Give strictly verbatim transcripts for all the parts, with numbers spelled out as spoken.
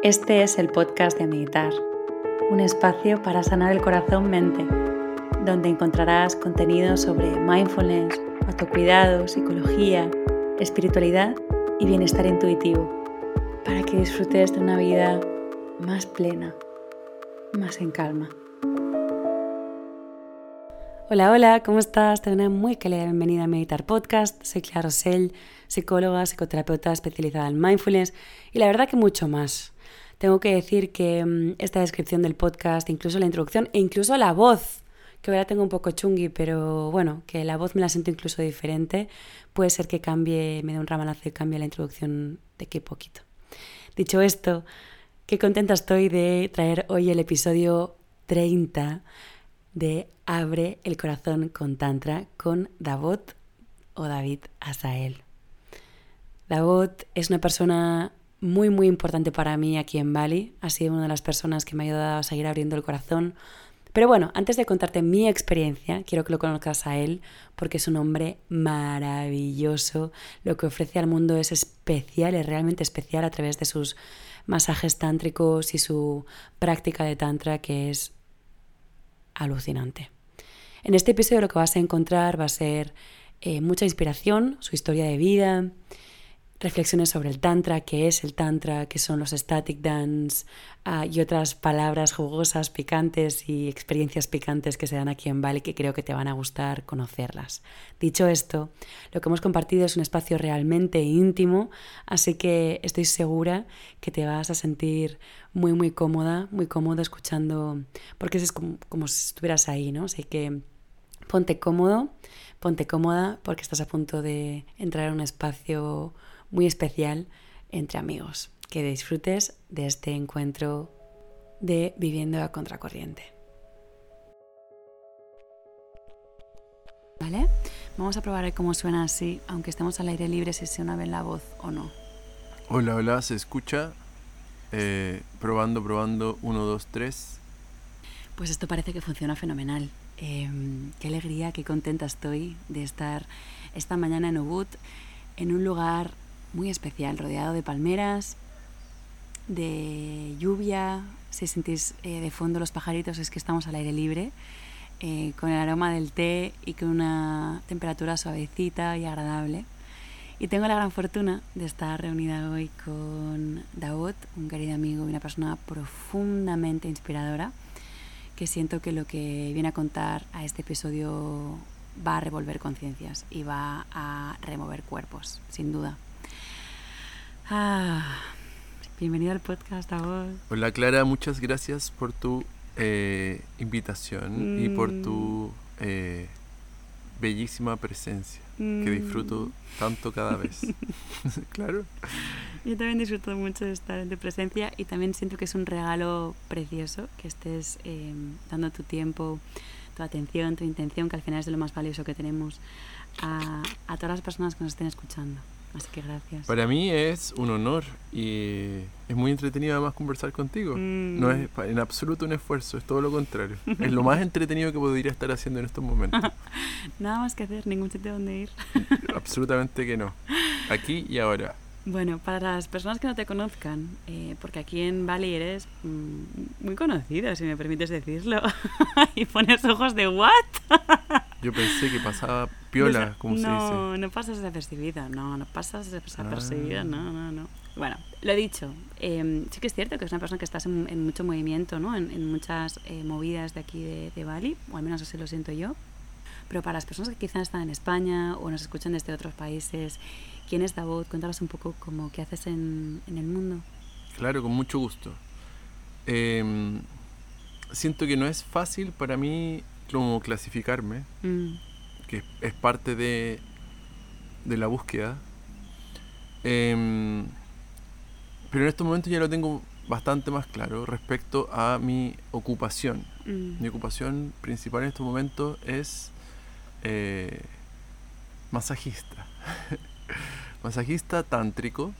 Este es el podcast de Meditar, un espacio para sanar el corazón-mente, donde encontrarás contenido sobre mindfulness, autocuidado, psicología, espiritualidad y bienestar intuitivo, para que disfrutes de una vida más plena, más en calma. Hola, hola, ¿cómo estás? Te doy una muy cálida bienvenida a Meditar Podcast. Soy Clara Rosell, psicóloga, psicoterapeuta especializada en mindfulness y la verdad que mucho más. Tengo que decir que um, esta descripción del podcast, incluso la introducción e incluso la voz, que ahora tengo un poco chungui, pero bueno, que la voz me la siento incluso diferente, puede ser que cambie, me dé un ramalazo y cambie la introducción de aquí a poquito. Dicho esto, qué contenta estoy de traer hoy el episodio treinta de Abre el corazón con Tantra con Davot o David Asael. Davot es una persona muy muy importante para mí aquí en Bali, ha sido una de las personas que me ha ayudado a seguir abriendo el corazón. Pero bueno, antes de contarte mi experiencia, quiero que lo conozcas a él porque es un hombre maravilloso. Lo que ofrece al mundo es especial, es realmente especial a través de sus masajes tántricos y su práctica de tantra, que es alucinante. En este episodio lo que vas a encontrar va a ser eh, mucha inspiración, su historia de vida, reflexiones sobre el tantra, qué es el tantra, qué son los ecstatic dance uh, y otras palabras jugosas, picantes y experiencias picantes que se dan aquí en Bali que creo que te van a gustar conocerlas. Dicho esto, lo que hemos compartido es un espacio realmente íntimo, así que estoy segura que te vas a sentir muy muy cómoda, muy cómoda escuchando, porque es como, como si estuvieras ahí, ¿no? Así que ponte cómodo, ponte cómoda porque estás a punto de entrar a un espacio muy especial entre amigos. Que disfrutes de este encuentro de Viviendo a Contracorriente. ¿Vale? Vamos a probar cómo suena así, aunque estemos al aire libre, si suena bien la voz o no. Hola, hola, ¿se escucha? Eh, probando, probando, uno, dos, tres. Pues esto parece que funciona fenomenal. Eh, qué alegría, qué contenta estoy de estar esta mañana en Ubud, en un lugar muy especial, rodeado de palmeras, de lluvia. Si sentís eh, de fondo los pajaritos, es que estamos al aire libre, eh, con el aroma del té y con una temperatura suavecita y agradable. Y tengo la gran fortuna de estar reunida hoy con Davot, un querido amigo y una persona profundamente inspiradora, que siento que lo que viene a contar a este episodio va a revolver conciencias y va a remover cuerpos, sin duda. Ah, bienvenido al podcast, Davot. Hola Clara, muchas gracias por tu eh, invitación mm. y por tu eh, bellísima presencia, mm. que disfruto tanto cada vez. Claro. Yo también disfruto mucho de estar en tu presencia y también siento que es un regalo precioso que estés eh, dando tu tiempo, tu atención, tu intención, que al final es de lo más valioso que tenemos, a, a todas las personas que nos estén escuchando. Así que gracias. Para mí es un honor y es muy entretenido además conversar contigo. Mm. No es en absoluto un esfuerzo, es todo lo contrario. Es lo más entretenido que podría estar haciendo en estos momentos. Nada más que hacer, ningún sitio donde ir. Absolutamente que no. Aquí y ahora. Bueno, para las personas que no te conozcan, eh, porque aquí en Bali eres mm, muy conocida, si me permites decirlo, y pones ojos de ¿what? Yo pensé que pasaba piola, como no, se dice. No, no pasas desapercibida, no, no pasas desapercibida, ah. no, no, no. Bueno, lo dicho, eh, sí que es cierto que es una persona que estás en, en mucho movimiento, ¿no? En, en muchas eh, movidas de aquí de, de Bali, o al menos así lo siento yo. Pero para las personas que quizás están en España o nos escuchan desde otros países, ¿quién es Davot? Cuéntanos un poco como qué haces en, en el mundo. Claro, con mucho gusto. Eh, siento que no es fácil para mí como clasificarme, mm. que es parte de, de la búsqueda. Eh, pero en estos momentos ya lo tengo bastante más claro respecto a mi ocupación. Mm. Mi ocupación principal en estos momentos es eh, masajista. Masajista tántrico.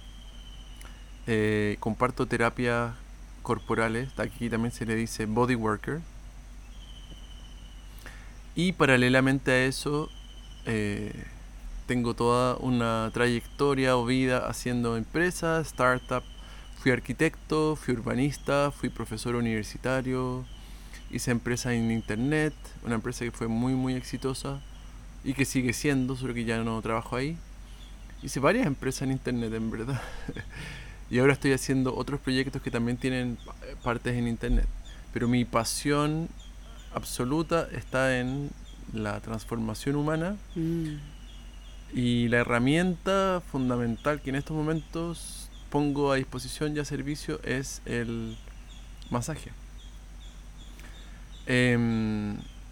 Eh, comparto terapias corporales. Aquí también se le dice body worker. Y paralelamente a eso eh, tengo toda una trayectoria o vida haciendo empresas, startups, fui arquitecto, fui urbanista, fui profesor universitario, hice empresa en internet, una empresa que fue muy muy exitosa y que sigue siendo, solo que ya no trabajo ahí. Hice varias empresas en internet, en verdad. Y ahora estoy haciendo otros proyectos que también tienen partes en internet. Pero mi pasión absoluta está en la transformación humana. Mm. Y la herramienta fundamental que en estos momentos pongo a disposición y a servicio es el masaje. Eh,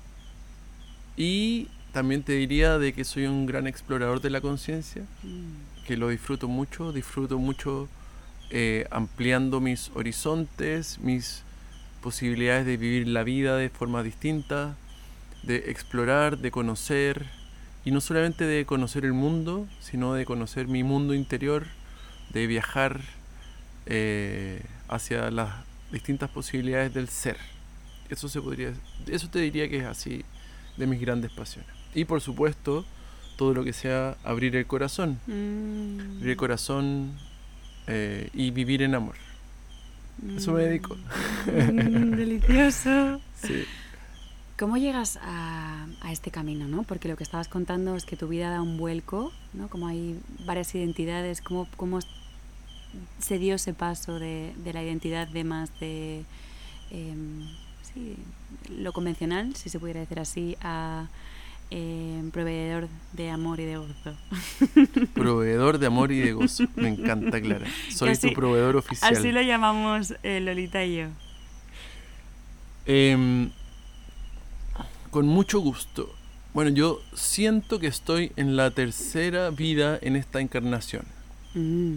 y también te diría de que soy un gran explorador de la conciencia, mm. que lo disfruto mucho, disfruto mucho eh, ampliando mis horizontes, mis posibilidades de vivir la vida de forma distinta, de explorar, de conocer, y no solamente de conocer el mundo, sino de conocer mi mundo interior, de viajar eh, hacia las distintas posibilidades del ser. Eso se podría, eso te diría que es así de mis grandes pasiones. Y por supuesto, todo lo que sea abrir el corazón, mm. abrir el corazón eh, y vivir en amor. Mm. Eso me dedico. Mm, delicioso. Sí. ¿Cómo llegas a, a este camino, ¿no? Porque lo que estabas contando es que tu vida da un vuelco, ¿no? Como hay varias identidades, ¿cómo, cómo se dio ese paso de, de la identidad de más de eh, sí, lo convencional, si se pudiera decir así, a eh, proveedor de amor y de gozo? Proveedor de amor y de gozo. Me encanta, Clara. Soy así, tu proveedor oficial. Así lo llamamos eh, Lolita y yo. Eh, Con mucho gusto. Bueno, yo siento que estoy en la tercera vida en esta encarnación. Mm.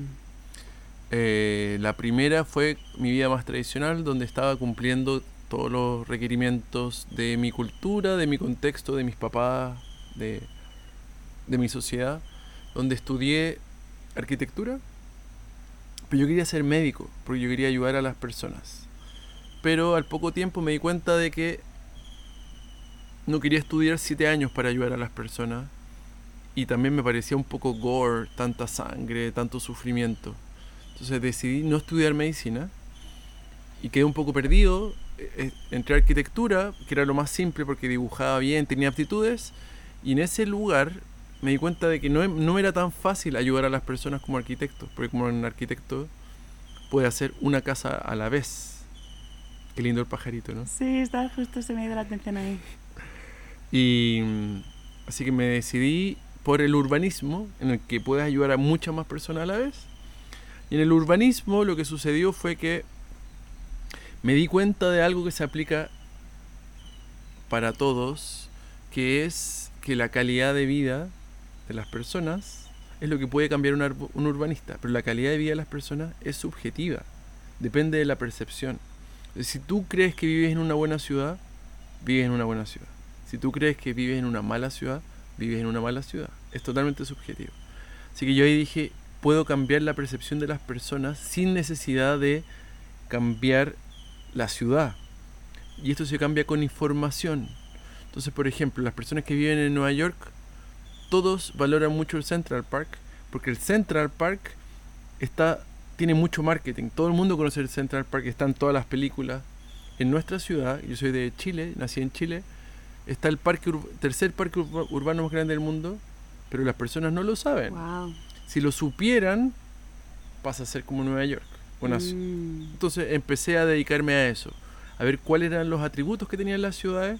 Eh, la primera fue mi vida más tradicional, donde estaba cumpliendo todos los requerimientos de mi cultura, de mi contexto, de mis papás, de, de mi sociedad, donde estudié arquitectura, pero yo quería ser médico, porque yo quería ayudar a las personas. Pero al poco tiempo me di cuenta de que no quería estudiar siete años para ayudar a las personas, y también me parecía un poco gore, tanta sangre, tanto sufrimiento. Entonces decidí no estudiar medicina y quedé un poco perdido. Entré a arquitectura, que era lo más simple porque dibujaba bien, tenía aptitudes, y en ese lugar me di cuenta de que no, no era tan fácil ayudar a las personas como arquitecto, porque como un arquitecto puede hacer una casa a la vez. Qué lindo el pajarito, ¿no? Sí, estaba justo, se me dio la atención ahí. Y así que me decidí por el urbanismo, en el que puedes ayudar a muchas más personas a la vez. Y en el urbanismo lo que sucedió fue que me di cuenta de algo que se aplica para todos, que es que la calidad de vida de las personas es lo que puede cambiar un, ar- un urbanista, pero la calidad de vida de las personas es subjetiva, depende de la percepción. Si tú crees que vives en una buena ciudad, vives en una buena ciudad. Si tú crees que vives en una mala ciudad, vives en una mala ciudad. Es totalmente subjetivo. Así que yo ahí dije, puedo cambiar la percepción de las personas sin necesidad de cambiar la ciudad. Y esto se cambia con información. Entonces, por ejemplo, las personas que viven en Nueva York, todos valoran mucho el Central Park, porque el Central Park está, tiene mucho marketing. Todo el mundo conoce el Central Park, está en todas las películas. En nuestra ciudad, yo soy de Chile, nací en Chile, está el parque ur- tercer parque ur- urbano más grande del mundo, pero las personas no lo saben. Wow. Si lo supieran, pasa a ser como Nueva York. Bueno, mm. Entonces empecé a dedicarme a eso, a ver cuáles eran los atributos que tenían las ciudades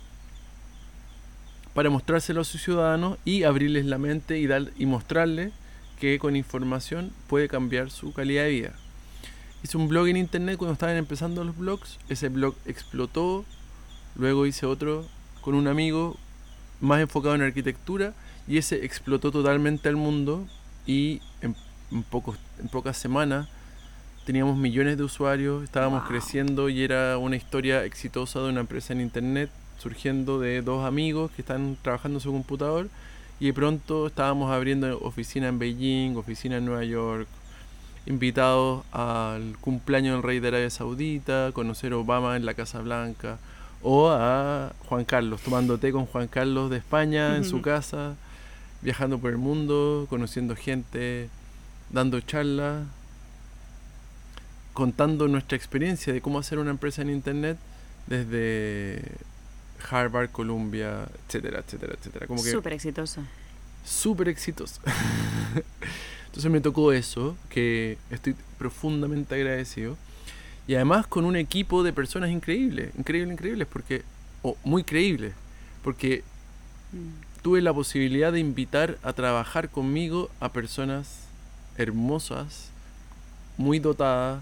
para mostrárselos a sus ciudadanos y abrirles la mente y, dar, y mostrarles que con información puede cambiar su calidad de vida. Hice un blog en internet cuando estaban empezando los blogs, ese blog explotó, luego hice otro con un amigo más enfocado en arquitectura y ese explotó totalmente al mundo y en, en, pocos, en pocas semanas teníamos millones de usuarios, estábamos wow. creciendo y era una historia exitosa de una empresa en internet surgiendo de dos amigos que están trabajando en su computador y de pronto estábamos abriendo oficina en Beijing, oficina en Nueva York, invitados al cumpleaños del rey de Arabia Saudita, conocer a Obama en la Casa Blanca o a Juan Carlos, tomando té con Juan Carlos de España uh-huh. en su casa, viajando por el mundo, conociendo gente, dando charlas. contando nuestra experiencia de cómo hacer una empresa en internet desde Harvard, Columbia, etcétera, etcétera, etcétera. Como que súper exitoso. Súper exitoso. Entonces me tocó eso, que estoy profundamente agradecido. Y además con un equipo de personas increíbles, increíbles, increíbles, porque, o muy creíbles, porque mm. tuve la posibilidad de invitar a trabajar conmigo a personas hermosas, muy dotadas,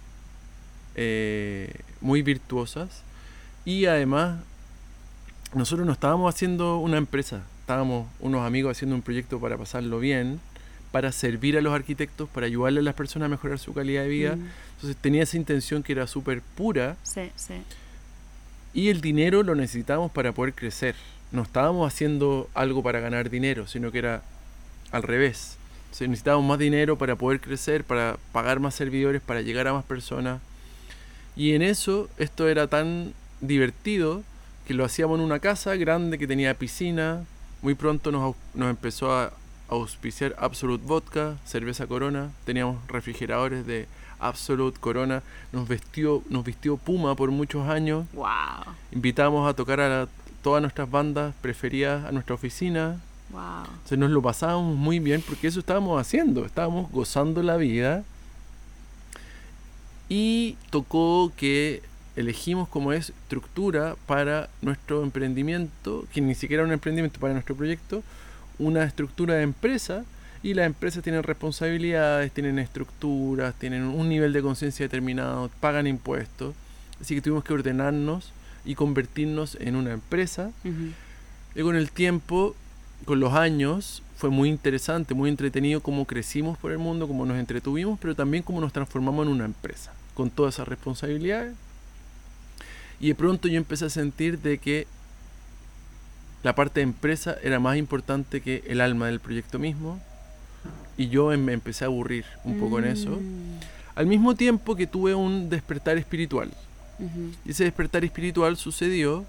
eh, muy virtuosas, y además nosotros no estábamos haciendo una empresa, estábamos unos amigos haciendo un proyecto para pasarlo bien, para servir a los arquitectos, para ayudarle a las personas a mejorar su calidad de vida. Mm. Entonces tenía esa intención que era súper pura. Sí, sí. Y el dinero lo necesitábamos para poder crecer. No estábamos haciendo algo para ganar dinero, sino que era al revés. Entonces necesitábamos más dinero para poder crecer, para pagar más servidores, para llegar a más personas. Y en eso, esto era tan divertido que lo hacíamos en una casa grande que tenía piscina. Muy pronto nos, nos empezó a auspiciar Absolut Vodka, cerveza Corona. Teníamos refrigeradores de Absolut, Corona. Nos vistió, nos vistió Puma por muchos años. Wow. Invitamos a tocar a la, todas nuestras bandas preferidas a nuestra oficina. Wow. Entonces nos lo pasábamos muy bien porque eso estábamos haciendo. Estábamos gozando la vida. Y tocó que elegimos como estructura para nuestro emprendimiento, que ni siquiera era un emprendimiento, para nuestro proyecto, una estructura de empresa, y las empresas tienen responsabilidades, tienen estructuras, tienen un nivel de conciencia determinado, pagan impuestos, así que tuvimos que ordenarnos y convertirnos en una empresa. Uh-huh. Y con el tiempo, con los años, fue muy interesante, muy entretenido cómo crecimos por el mundo, cómo nos entretuvimos, pero también cómo nos transformamos en una empresa, con todas esas responsabilidades. Y de pronto yo empecé a sentir de que la parte de empresa era más importante que el alma del proyecto mismo, y yo me empecé a aburrir un poco mm. en eso, al mismo tiempo que tuve un despertar espiritual. Uh-huh. Y ese despertar espiritual sucedió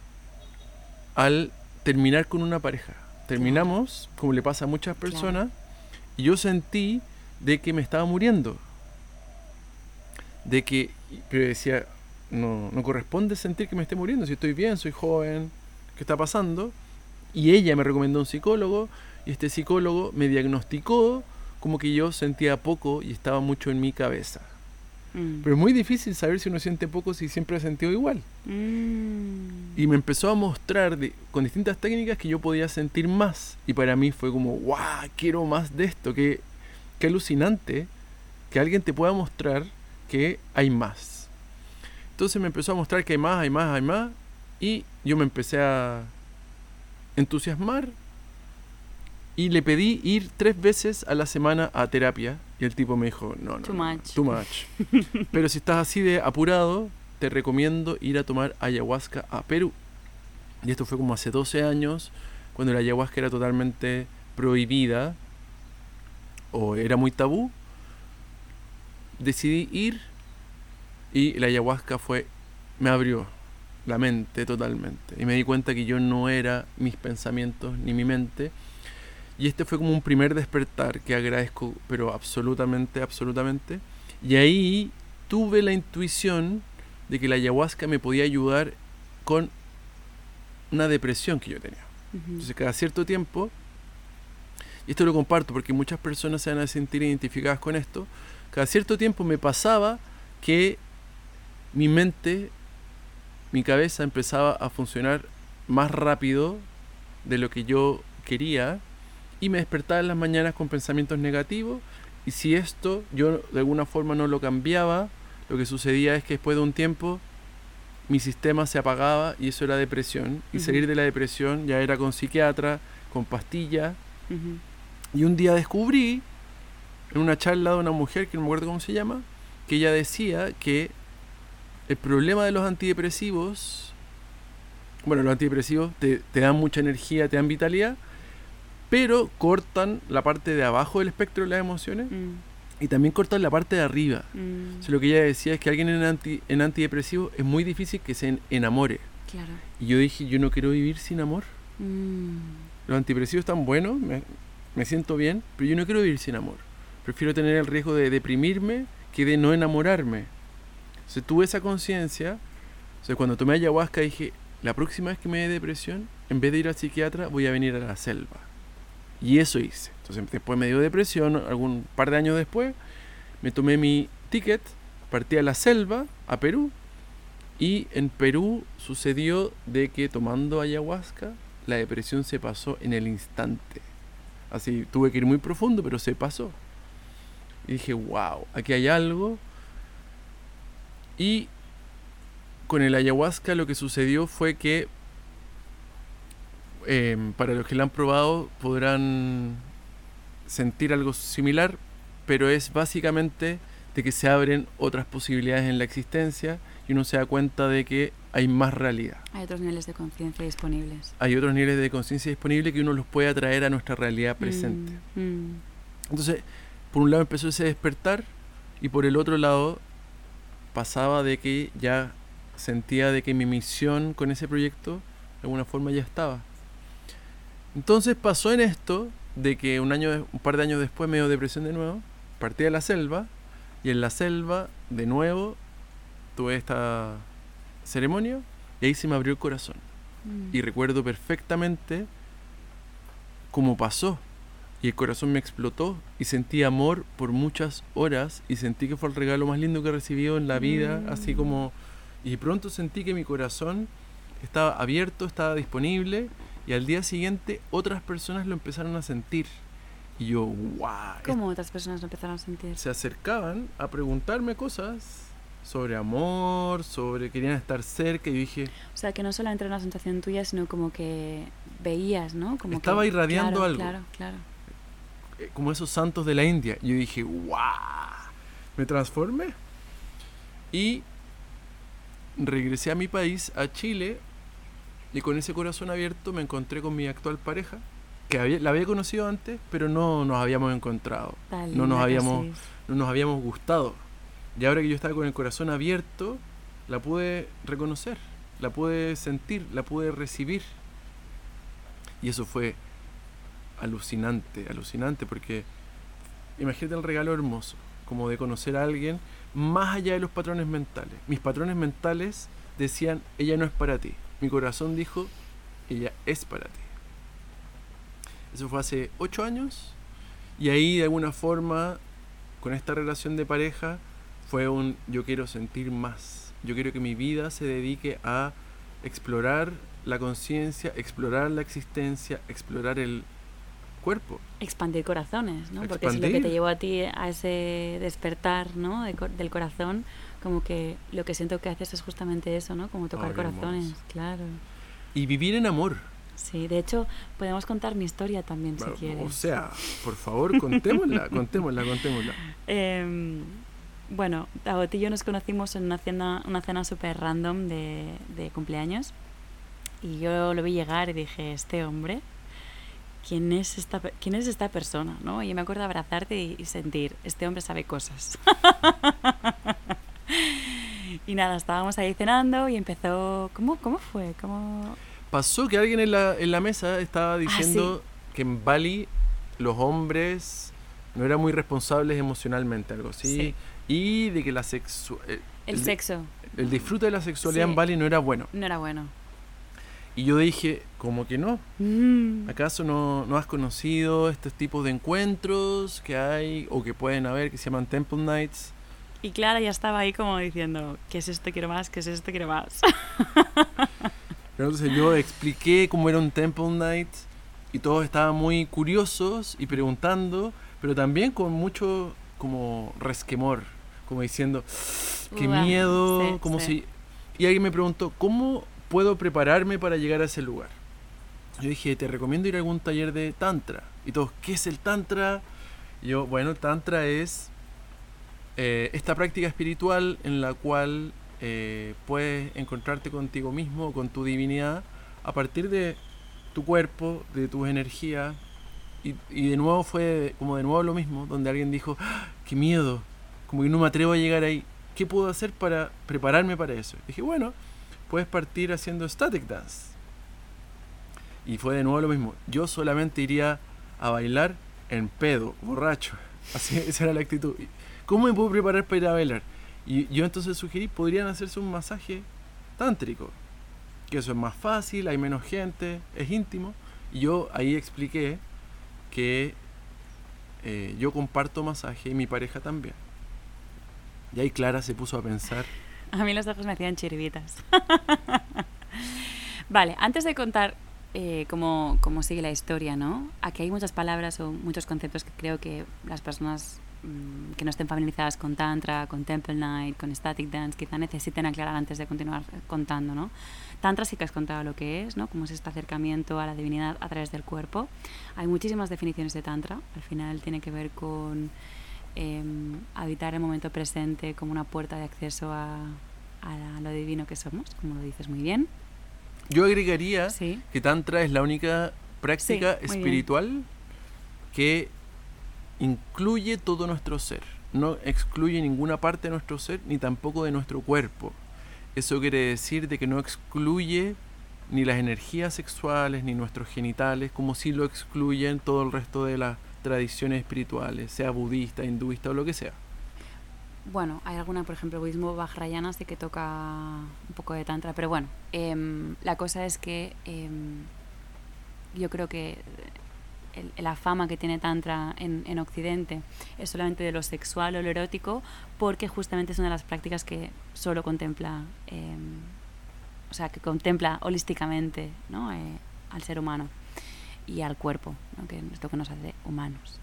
al terminar con una pareja. Terminamos, claro, como le pasa a muchas personas, claro, y yo sentí de que me estaba muriendo, de que, pero decía, no, no corresponde sentir que me esté muriendo, si estoy bien, soy joven, ¿qué está pasando? Y ella me recomendó un psicólogo, y este psicólogo me diagnosticó como que yo sentía poco y estaba mucho en mi cabeza. Mm. Pero es muy difícil saber si uno siente poco si siempre ha sentido igual. Mm. Y me empezó a mostrar de, con distintas técnicas que yo podía sentir más. Y para mí fue como, ¡guau! Quiero más de esto. Qué, qué alucinante que alguien te pueda mostrar que hay más. Entonces me empezó a mostrar que hay más, hay más, hay más. Y yo me empecé a entusiasmar. Y le pedí ir tres veces a la semana a terapia. Y el tipo me dijo, no, no, too no, much. Too much. Pero si estás así de apurado, te recomiendo ir a tomar ayahuasca a Perú. Y esto fue como hace doce años, cuando la ayahuasca era totalmente prohibida, o era muy tabú. Decidí ir, y la ayahuasca fue, me abrió la mente totalmente. Y me di cuenta que yo no era mis pensamientos ni mi mente. Y este fue como un primer despertar que agradezco, pero absolutamente, absolutamente. Y ahí tuve la intuición de que la ayahuasca me podía ayudar con una depresión que yo tenía. Uh-huh. Entonces, cada cierto tiempo, y esto lo comparto porque muchas personas se van a sentir identificadas con esto, cada cierto tiempo me pasaba que mi mente, mi cabeza empezaba a funcionar más rápido de lo que yo quería, y me despertaba en las mañanas con pensamientos negativos, y si esto yo de alguna forma no lo cambiaba, lo que sucedía es que después de un tiempo mi sistema se apagaba, y eso era depresión. Y uh-huh. salir de la depresión ya era con psiquiatra, con pastillas. Uh-huh. Y un día descubrí, en una charla de una mujer, que no me acuerdo cómo se llama, que ella decía que el problema de los antidepresivos, bueno, los antidepresivos te, te dan mucha energía, te dan vitalidad, pero cortan la parte de abajo del espectro de las emociones, mm. y también cortan la parte de arriba. Mm. Entonces, lo que ella decía es que alguien en, anti, en antidepresivo es muy difícil que se enamore. Claro. Y yo dije, yo no quiero vivir sin amor. Mm. Los antidepresivos están buenos, me, me siento bien, pero yo no quiero vivir sin amor. Prefiero tener el riesgo de deprimirme que de no enamorarme. Entonces tuve esa conciencia. Entonces cuando tomé ayahuasca dije, la próxima vez que me dé depresión, en vez de ir al psiquiatra, voy a venir a la selva. Y eso hice. Entonces después me dio depresión, algún par de años después, me tomé mi ticket, partí a la selva, a Perú, y en Perú sucedió de que tomando ayahuasca, la depresión se pasó en el instante. Así, tuve que ir muy profundo, pero se pasó. Y dije, wow, aquí hay algo. Y con el ayahuasca lo que sucedió fue que, eh, para los que la han probado, podrán sentir algo similar, pero es básicamente de que se abren otras posibilidades en la existencia y uno se da cuenta de que hay más realidad. Hay otros niveles de conciencia disponibles. Hay otros niveles de conciencia disponibles que uno los puede atraer a nuestra realidad presente. Mm, mm. Entonces, por un lado empezó ese despertar y por el otro lado pasaba de que ya sentía de que mi misión con ese proyecto de alguna forma ya estaba. Entonces pasó en esto de que un año, un par de años después me dio depresión de nuevo, partí a la selva y en la selva de nuevo tuve esta ceremonia y ahí se me abrió el corazón. Mm. Y recuerdo perfectamente cómo pasó. Y el corazón me explotó y sentí amor por muchas horas y sentí que fue el regalo más lindo que he recibido en la vida, mm. así como... Y pronto sentí que mi corazón estaba abierto, estaba disponible y al día siguiente otras personas lo empezaron a sentir. Y yo, wow. ¿Cómo otras personas lo empezaron a sentir? Se acercaban a preguntarme cosas sobre amor, sobre querían estar cerca y yo dije... O sea, que no solamente era una sensación tuya, sino como que veías, ¿no? Como estaba que, irradiando claro, algo. Claro, claro. Como esos santos de la India. Y yo dije, wow, me transformé. Y regresé a mi país, a Chile, y con ese corazón abierto me encontré con mi actual pareja, que había, la había conocido antes, pero no nos habíamos encontrado. Dale, no nos habíamos, no nos habíamos gustado. Y ahora que yo estaba con el corazón abierto, la pude reconocer, la pude sentir, la pude recibir. Y eso fue alucinante, alucinante, porque imagínate el regalo hermoso, como de conocer a alguien más allá de los patrones mentales. Mis patrones mentales decían, ella no es para ti. Mi corazón dijo, ella es para ti. Eso fue hace ocho años, y ahí de alguna forma, con esta relación de pareja, fue un yo quiero sentir más. Yo quiero que mi vida se dedique a explorar la conciencia, explorar la existencia, explorar el cuerpo. Expandir corazones, ¿no? Expandir. Porque es lo que te llevó a ti a ese despertar, ¿no? De, del corazón, como que lo que siento que haces es justamente eso, ¿no? Como tocar oh, corazones, hermoso. Claro. Y vivir en amor. Sí, de hecho, podemos contar mi historia también, bueno, si quieres. O sea, por favor, contémosla, contémosla, contémosla. Eh, bueno, Tabot y yo nos conocimos en una cena, una cena súper random de, de cumpleaños, y yo lo vi llegar y dije, este hombre... ¿Quién es esta, quién es esta persona? ¿No? Y me acuerdo de abrazarte y, y sentir, este hombre sabe cosas. Y nada, estábamos ahí cenando y empezó... ¿Cómo, cómo fue? ¿Cómo... Pasó que alguien en la, en la mesa estaba diciendo ah, ¿sí? que en Bali los hombres no eran muy responsables emocionalmente, algo así. Sí. Y de que la sexu el, el, el sexo. El disfrute de la sexualidad sí. en Bali no era bueno. No era bueno. Y yo dije, ¿cómo que no? Mm. ¿Acaso no, no has conocido estos tipos de encuentros que hay o que pueden haber, que se llaman Temple Nights? Y Clara ya estaba ahí como diciendo, ¿qué es esto? Quiero más, ¿qué es esto? Quiero más. Entonces yo expliqué cómo era un Temple Night y todos estaban muy curiosos y preguntando, pero también con mucho como resquemor, como diciendo, qué uh, miedo, sí, como sí. si... Y alguien me preguntó, ¿cómo puedo prepararme para llegar a ese lugar? Yo dije, te recomiendo ir a algún taller de Tantra. Y todos, ¿qué es el Tantra? Y yo, bueno, Tantra es eh, esta práctica espiritual en la cual eh, puedes encontrarte contigo mismo, con tu divinidad, a partir de tu cuerpo, de tus energías. Y, y de nuevo fue como de nuevo lo mismo, donde alguien dijo, ¡ah, qué miedo! Como que no me atrevo a llegar ahí. ¿Qué puedo hacer para prepararme para eso? Y dije, bueno, puedes partir haciendo static dance. Y fue de nuevo lo mismo. Yo solamente iría a bailar en pedo, borracho. Así, esa era la actitud. ¿cómo me puedo preparar para ir a bailar? Y yo entonces sugerí, podrían hacerse un masaje tántrico, que eso es más fácil, hay menos gente, es íntimo. Y yo ahí expliqué que eh, yo comparto masaje y mi pareja también. Y ahí Clara se puso a pensar. A mí los ojos me hacían chiribitas. Vale, antes de contar eh, cómo, cómo sigue la historia, ¿no? Aquí hay muchas palabras o muchos conceptos que creo que las personas mmm, que no estén familiarizadas con Tantra, con Temple Night, con Static Dance, quizá necesiten aclarar antes de continuar contando, ¿no? Tantra sí que has contado lo que es, ¿no? Cómo es este acercamiento a la divinidad a través del cuerpo. Hay muchísimas definiciones de Tantra. Al final tiene que ver con eh, habitar el momento presente como una puerta de acceso a, a lo divino que somos, como lo dices muy bien. Yo agregaría sí. que Tantra es la única práctica sí, espiritual bien. que incluye todo nuestro ser. No excluye ninguna parte de nuestro ser, ni tampoco de nuestro cuerpo. Eso quiere decir de que no excluye ni las energías sexuales, ni nuestros genitales, como si lo excluyen todo el resto de las tradiciones espirituales, sea budista, hinduista o lo que sea. Bueno, hay alguna, por ejemplo, el budismo vajrayana sí que toca un poco de tantra, pero bueno, eh, la cosa es que eh, yo creo que el, la fama que tiene tantra en, en Occidente es solamente de lo sexual o lo erótico, porque justamente es una de las prácticas que solo contempla, eh, o sea, que contempla holísticamente, ¿no? eh, al ser humano y al cuerpo, ¿no? Que es lo que nos hace humanos.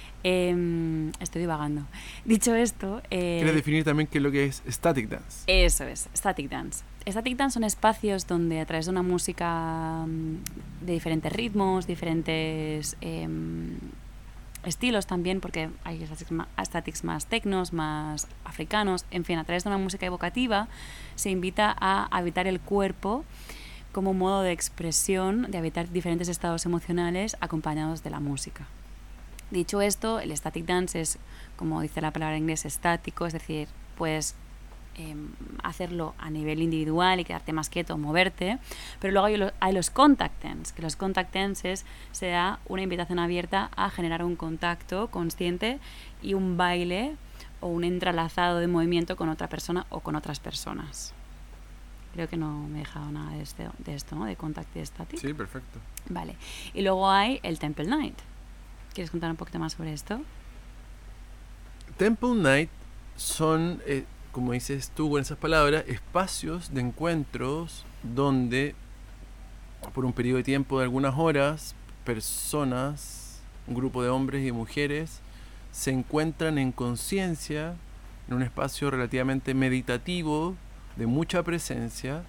Eh, estoy divagando. Dicho esto... Eh, ¿Quieres definir también qué es lo que es Static Dance? Eso es, Static Dance. Static Dance son espacios donde a través de una música de diferentes ritmos, diferentes eh, estilos también, porque hay statics más tecnos, más africanos, en fin, a través de una música evocativa se invita a habitar el cuerpo como modo de expresión, de habitar diferentes estados emocionales acompañados de la música. Dicho esto, el static dance es, como dice la palabra en inglés, estático, es decir, puedes eh, hacerlo a nivel individual y quedarte más quieto, moverte, pero luego hay los, hay los contact dance, que los contact dances se da una invitación abierta a generar un contacto consciente y un baile o un entrelazado de movimiento con otra persona o con otras personas. Creo que no me he dejado nada de esto, de esto, ¿no? De contact y static. Sí, perfecto. Vale. Y luego hay el Temple Night. ¿Quieres contar un poquito más sobre esto? Temple Night son, eh, como dices tú con esas palabras, espacios de encuentros donde por un periodo de tiempo de algunas horas, personas, un grupo de hombres y mujeres, se encuentran en conciencia en un espacio relativamente meditativo, de mucha presencia,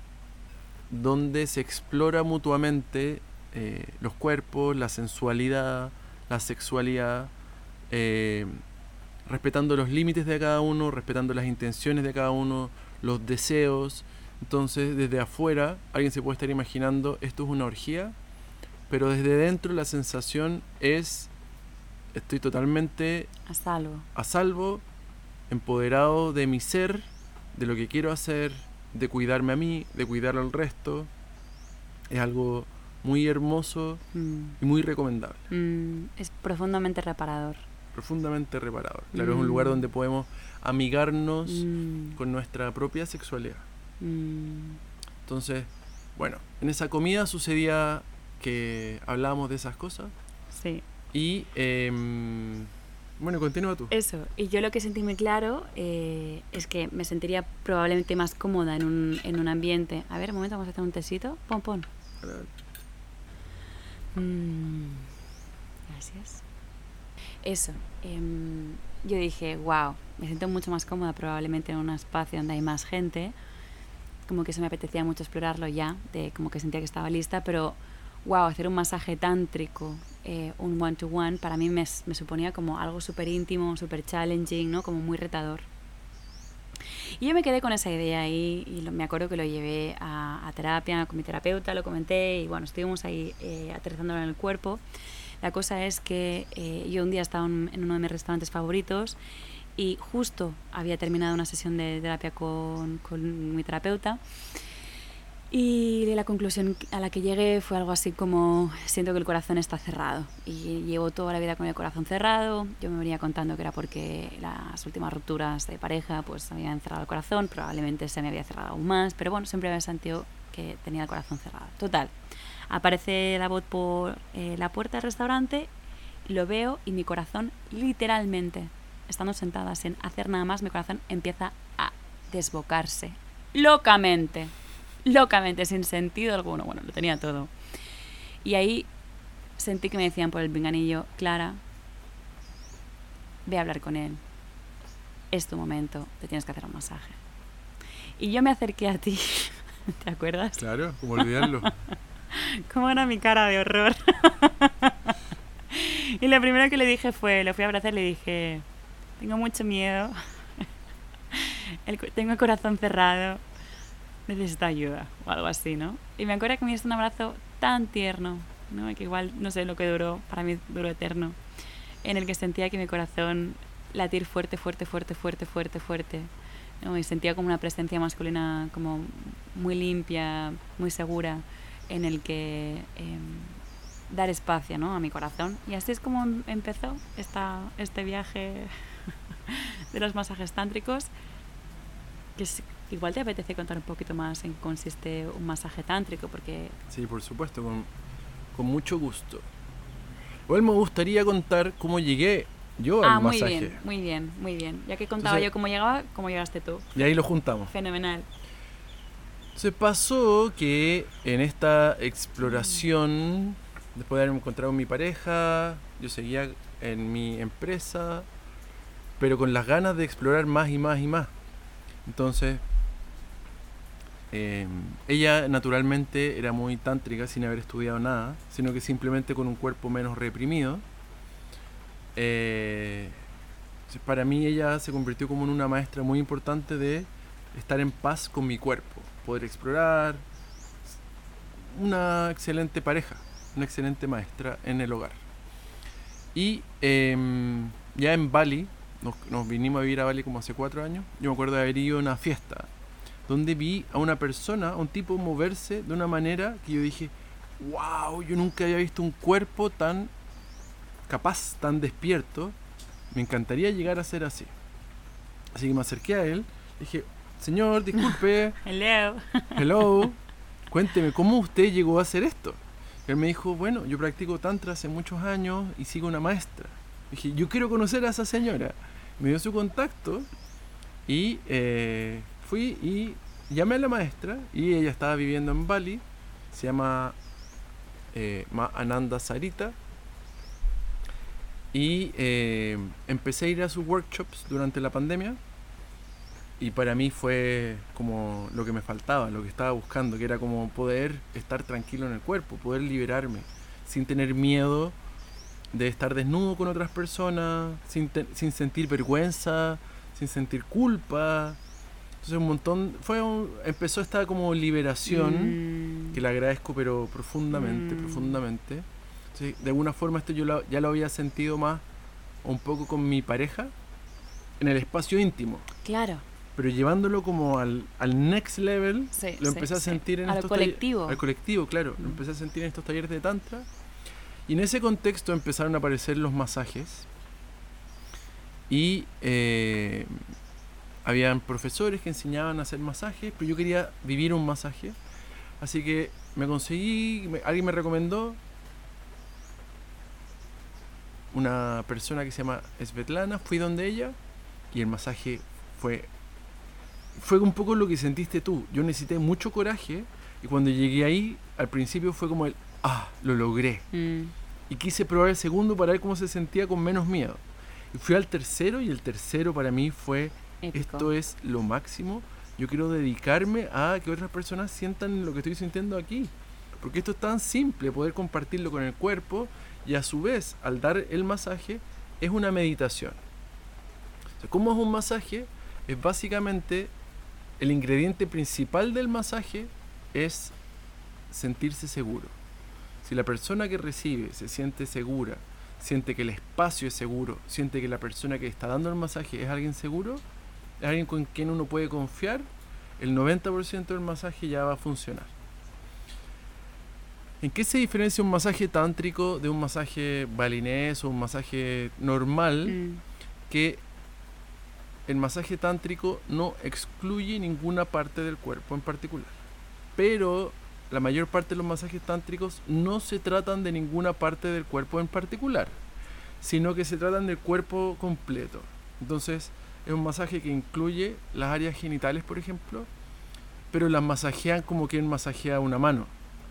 donde se explora mutuamente eh, los cuerpos, la sensualidad, la sexualidad, eh, respetando los límites de cada uno, respetando las intenciones de cada uno, los deseos. Entonces, desde afuera, alguien se puede estar imaginando, esto es una orgía, pero desde dentro la sensación es, estoy totalmente a salvo, a salvo, empoderado de mi ser, de lo que quiero hacer, de cuidarme a mí, de cuidar al resto. Es algo muy hermoso mm. y muy recomendable. Mm, es profundamente reparador. Profundamente reparador. Claro, mm. es un lugar donde podemos amigarnos mm. con nuestra propia sexualidad. Mm. Entonces, bueno, en esa comida sucedía que hablábamos de esas cosas. Sí. Y, eh, bueno, continúa tú. Eso, y yo lo que sentí muy claro eh, es que me sentiría probablemente más cómoda en un, en un ambiente. A ver, un momento, vamos a hacer un tecito. Pon, pon. Mm, gracias. Eso, eh, yo dije, wow, me siento mucho más cómoda probablemente en un espacio donde hay más gente. Como que eso me apetecía mucho explorarlo ya, de como que sentía que estaba lista, pero wow, hacer un masaje tántrico, eh, un one-to-one, para mí me, me suponía como algo súper íntimo, súper challenging, ¿no? Como muy retador. Y yo me quedé con esa idea ahí y lo, me acuerdo que lo llevé a, a terapia con mi terapeuta, lo comenté y bueno, estuvimos ahí eh, aterrizándolo en el cuerpo. La cosa es que eh, yo un día estaba en, en uno de mis restaurantes favoritos y justo había terminado una sesión de terapia con, con mi terapeuta Y la conclusión a la que llegué fue algo así como: siento que el corazón está cerrado. Y llevo toda la vida con el corazón cerrado. Yo me venía contando que era porque las últimas rupturas de pareja pues me habían cerrado el corazón. Probablemente se me había cerrado aún más. Pero bueno, siempre había sentido que tenía el corazón cerrado. Total, aparece la voz por eh, la puerta del restaurante. Lo veo y mi corazón, literalmente, estando sentada sin hacer nada más, mi corazón empieza a desbocarse. Locamente. Locamente, sin sentido alguno. Bueno, lo tenía todo. Y ahí sentí que me decían por el pinganillo: Clara, ve a hablar con él. Es tu momento, te tienes que hacer un masaje. Y yo me acerqué a ti. ¿Te acuerdas? Claro, como olvidarlo. ¿Cómo era mi cara de horror? Y lo primero que le dije fue, lo fui a abrazar y le dije: tengo mucho miedo. El, tengo el corazón cerrado. Necesito ayuda, o algo así, ¿no? Y me acuerdo que me hizo un abrazo tan tierno, ¿no? Que igual, no sé lo que duró, para mí duró eterno, en el que sentía que mi corazón latir fuerte, fuerte, fuerte, fuerte, fuerte, fuerte, ¿no? Y sentía como una presencia masculina como muy limpia, muy segura, en el que eh, dar espacio, ¿no? A mi corazón. Y así es como empezó esta, este viaje de los masajes tántricos, que es... Igual te apetece contar un poquito más en qué consiste un masaje tántrico, porque... Sí, por supuesto, con, con mucho gusto. Igual me gustaría contar cómo llegué yo ah, al muy masaje. bien, muy bien, muy bien. Ya que contaba Entonces, yo cómo llegaba, ¿cómo llegaste tú? Y ahí lo juntamos. Fenomenal. Se pasó que en esta exploración, después de haberme encontrado con mi pareja, yo seguía en mi empresa, pero con las ganas de explorar más y más y más. Entonces... Eh, ella naturalmente era muy tántrica sin haber estudiado nada, sino que simplemente con un cuerpo menos reprimido. Eh, para mí ella se convirtió como en una maestra muy importante de estar en paz con mi cuerpo, poder explorar. Una excelente pareja, una excelente maestra en el hogar. Y eh, ya en Bali, nos, nos vinimos a vivir a Bali como hace cuatro años. Yo me acuerdo de haber ido a una fiesta donde vi a una persona, a un tipo moverse de una manera que yo dije: wow, yo nunca había visto un cuerpo tan capaz, tan despierto. Me encantaría llegar a ser así. Así que me acerqué a él, dije: señor, disculpe. Hello. Hello. Cuénteme, ¿cómo usted llegó a hacer esto? Y él me dijo: bueno, yo practico tantra hace muchos años y sigo una maestra. Dije: yo quiero conocer a esa señora. Me dio su contacto y... Eh, fui y llamé a la maestra y ella estaba viviendo en Bali, se llama eh, Ma Ananda Sarita, y eh, empecé a ir a sus workshops durante la pandemia y para mí fue como lo que me faltaba, lo que estaba buscando, que era como poder estar tranquilo en el cuerpo, poder liberarme sin tener miedo de estar desnudo con otras personas, sin, sin sentir vergüenza, sin sentir culpa. Entonces un montón, fue un, empezó esta como liberación, mm. que le agradezco pero profundamente, mm. profundamente. Entonces, de alguna forma esto yo lo, ya lo había sentido más un poco con mi pareja, en el espacio íntimo. Claro. Pero llevándolo como al, al next level, sí, lo sí, empecé a sentir sí. en al estos colectivo. talleres. Al colectivo, claro. Mm. Lo empecé a sentir en estos talleres de tantra. Y en ese contexto empezaron a aparecer los masajes. Y... Eh, habían profesores que enseñaban a hacer masajes, pero yo quería vivir un masaje. Así que me conseguí, me, alguien me recomendó una persona que se llama Svetlana, fui donde ella y el masaje fue fue un poco lo que sentiste tú. Yo necesité mucho coraje y cuando llegué ahí, al principio fue como el ah, lo logré. Mm. Y quise probar el segundo para ver cómo se sentía con menos miedo. Y fui al tercero y el tercero para mí fue épico. Esto es lo máximo. Yo quiero dedicarme a que otras personas sientan lo que estoy sintiendo aquí. Porque esto es tan simple, poder compartirlo con el cuerpo y a su vez, al dar el masaje, es una meditación. O sea, ¿cómo es un masaje? Es básicamente el ingrediente principal del masaje es sentirse seguro. Si la persona que recibe se siente segura, siente que el espacio es seguro, siente que la persona que está dando el masaje es alguien seguro, es alguien con quien uno puede confiar, el noventa por ciento del masaje ya va a funcionar. ¿En qué se diferencia un masaje tántrico de un masaje balinés o un masaje normal? Mm. Que el masaje tántrico no excluye ninguna parte del cuerpo en particular. Pero la mayor parte de los masajes tántricos no se tratan de ninguna parte del cuerpo en particular, sino que se tratan del cuerpo completo. Entonces, es un masaje que incluye las áreas genitales, por ejemplo, pero las masajean como quien masajea una mano.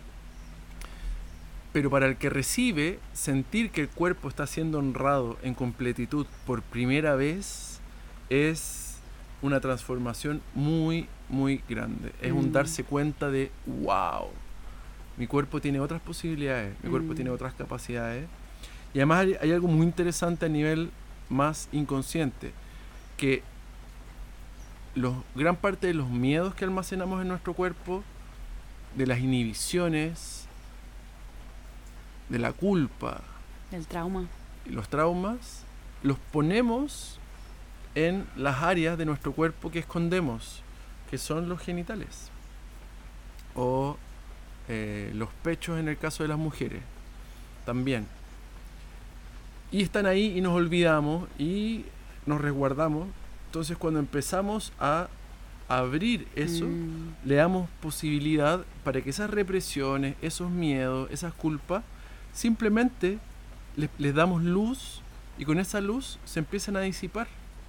Pero para el que recibe, sentir que el cuerpo está siendo honrado en completitud por primera vez es una transformación muy, muy grande. Es mm. un darse cuenta de, wow, mi cuerpo tiene otras posibilidades, mi mm. cuerpo tiene otras capacidades. Y además hay, hay algo muy interesante a nivel más inconsciente, que los, gran parte de los miedos que almacenamos en nuestro cuerpo, de las inhibiciones, de la culpa, del trauma, y los traumas, los ponemos en las áreas de nuestro cuerpo que escondemos, que son los genitales o eh, los pechos en el caso de las mujeres también, y están ahí y nos olvidamos y nos resguardamos. Entonces cuando empezamos a abrir eso, mm. le damos posibilidad para que esas represiones, esos miedos, esas culpas, simplemente les, les damos luz, y con esa luz se empiezan a disipar.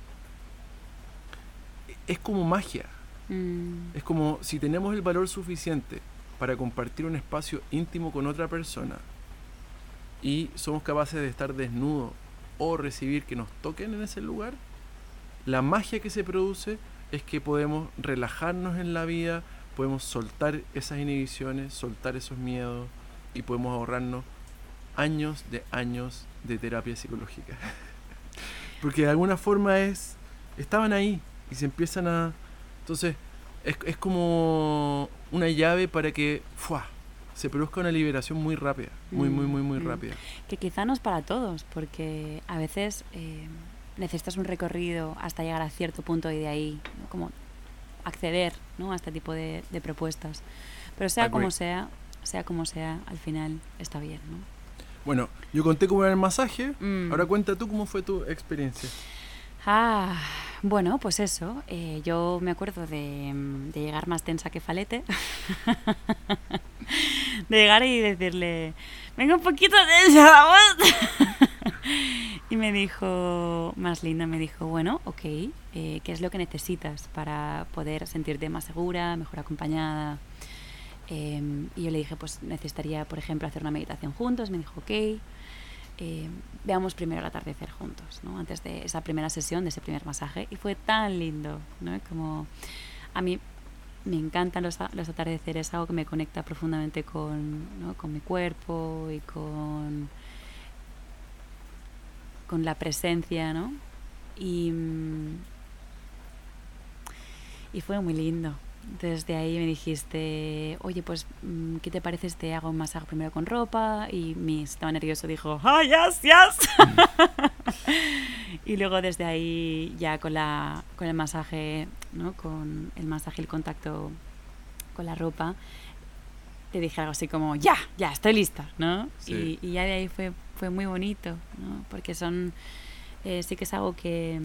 Es como magia. Mm. Es como si tenemos el valor suficiente para compartir un espacio íntimo con otra persona y somos capaces de estar desnudos o recibir que nos toquen en ese lugar, la magia que se produce es que podemos relajarnos en la vida, podemos soltar esas inhibiciones, soltar esos miedos, y podemos ahorrarnos años de años de terapia psicológica. Porque de alguna forma es estaban ahí y se empiezan a... Entonces es, es como una llave para que ¡fua!, se produzca una liberación muy rápida, muy, muy, muy, muy mm. rápida. Que quizá no es para todos, porque a veces eh, necesitas un recorrido hasta llegar a cierto punto y de ahí, ¿no?, como acceder, ¿no?, a este tipo de, de propuestas. Pero sea Agree. como sea, sea como sea, al final está bien, ¿no? Bueno, yo conté cómo era el masaje, mm. ahora cuenta tú cómo fue tu experiencia. Ah, bueno, pues eso, eh, yo me acuerdo de, de llegar más tensa que falete, de llegar y decirle, venga un poquito tensa, vamos. Y me dijo, más linda, me dijo, bueno, ok, eh, ¿qué es lo que necesitas para poder sentirte más segura, mejor acompañada? Eh, y yo le dije, pues necesitaría, por ejemplo, hacer una meditación juntos. Me dijo, ok, eh, veamos primero el atardecer juntos, ¿no?, antes de esa primera sesión, de ese primer masaje. Y fue tan lindo, ¿no? Como a mí me encantan los, los atardeceres, algo que me conecta profundamente con, ¿no?, con mi cuerpo y con, con la presencia, ¿no? Y, y fue muy lindo. Desde ahí me dijiste, oye, pues, ¿qué te parece si te hago un masaje primero con ropa? Y mi sistema nervioso dijo, ¡ah, oh, yes, yes! Y luego desde ahí ya con, la, con el masaje, ¿no?, con el masaje y el contacto con la ropa, te dije algo así como, ya, ya, estoy lista, ¿no? Sí. Y, y ya de ahí fue, fue muy bonito, ¿no? Porque son, eh, sí que es algo que...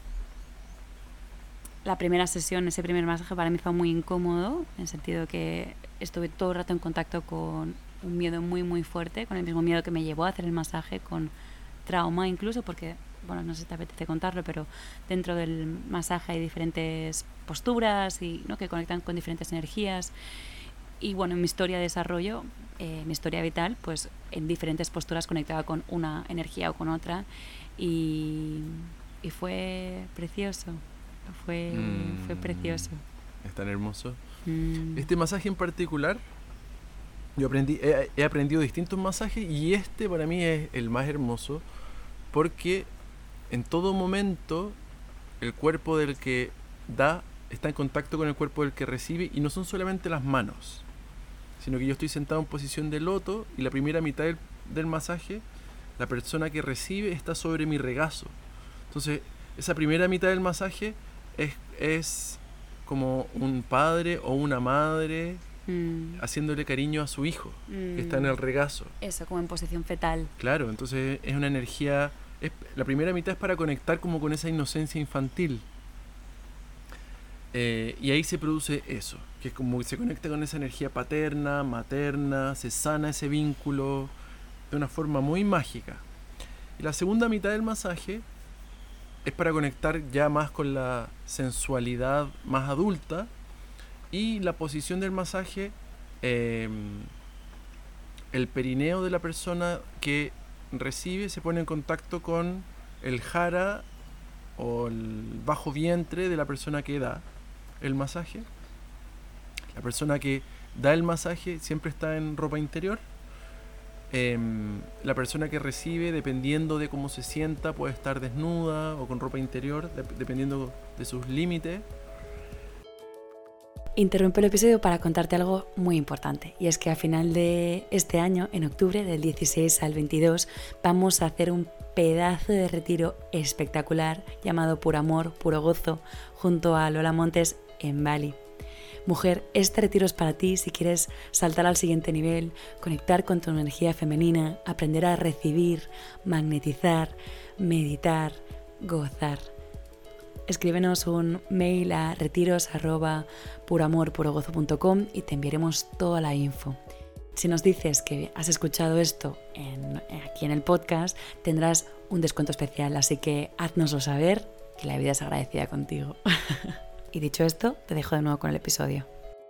La primera sesión, ese primer masaje para mí fue muy incómodo, en el sentido que estuve todo el rato en contacto con un miedo muy muy fuerte, con el mismo miedo que me llevó a hacer el masaje, con trauma incluso, porque, bueno, no sé si te apetece contarlo, pero dentro del masaje hay diferentes posturas y, ¿no?, que conectan con diferentes energías. Y bueno, en mi historia de desarrollo, eh, mi historia vital, pues en diferentes posturas conectaba con una energía o con otra, y, y fue precioso. Fue, mm, fue precioso. Es tan hermoso. Mm. Este masaje en particular, yo aprendí, he, he aprendido distintos masajes, y este para mí es el más hermoso, porque en todo momento el cuerpo del que da está en contacto con el cuerpo del que recibe, y no son solamente las manos, sino que yo estoy sentado en posición de loto, y la primera mitad del, del masaje, la persona que recibe está sobre mi regazo. Entonces, esa primera mitad del masaje Es, es como un padre o una madre mm. haciéndole cariño a su hijo, mm. que está en el regazo. Eso, como en posición fetal. Claro, entonces es una energía... Es, la primera mitad es para conectar como con esa inocencia infantil. Eh, y ahí se produce eso, que es como que se conecta con esa energía paterna, materna, se sana ese vínculo de una forma muy mágica. Y la segunda mitad del masaje es para conectar ya más con la sensualidad más adulta, y la posición del masaje, eh, el perineo de la persona que recibe se pone en contacto con el jara o el bajo vientre de la persona que da el masaje. La persona que da el masaje siempre está en ropa interior. Eh, la persona que recibe, dependiendo de cómo se sienta, puede estar desnuda o con ropa interior, de- dependiendo de sus límites. Interrumpo el episodio para contarte algo muy importante, y es que a final de este año, en octubre, del dieciséis al veintidós, vamos a hacer un pedazo de retiro espectacular llamado Puro Amor, Puro Gozo, junto a Lola Montes en Bali. Mujer, este retiro es para ti si quieres saltar al siguiente nivel, conectar con tu energía femenina, aprender a recibir, magnetizar, meditar, gozar. Escríbenos un mail a retiros arroba puroamor purogozo punto com y te enviaremos toda la info. Si nos dices que has escuchado esto en, aquí en el podcast, tendrás un descuento especial, así que haznoslo saber, que la vida es agradecida contigo. Y dicho esto, te dejo de nuevo con el episodio.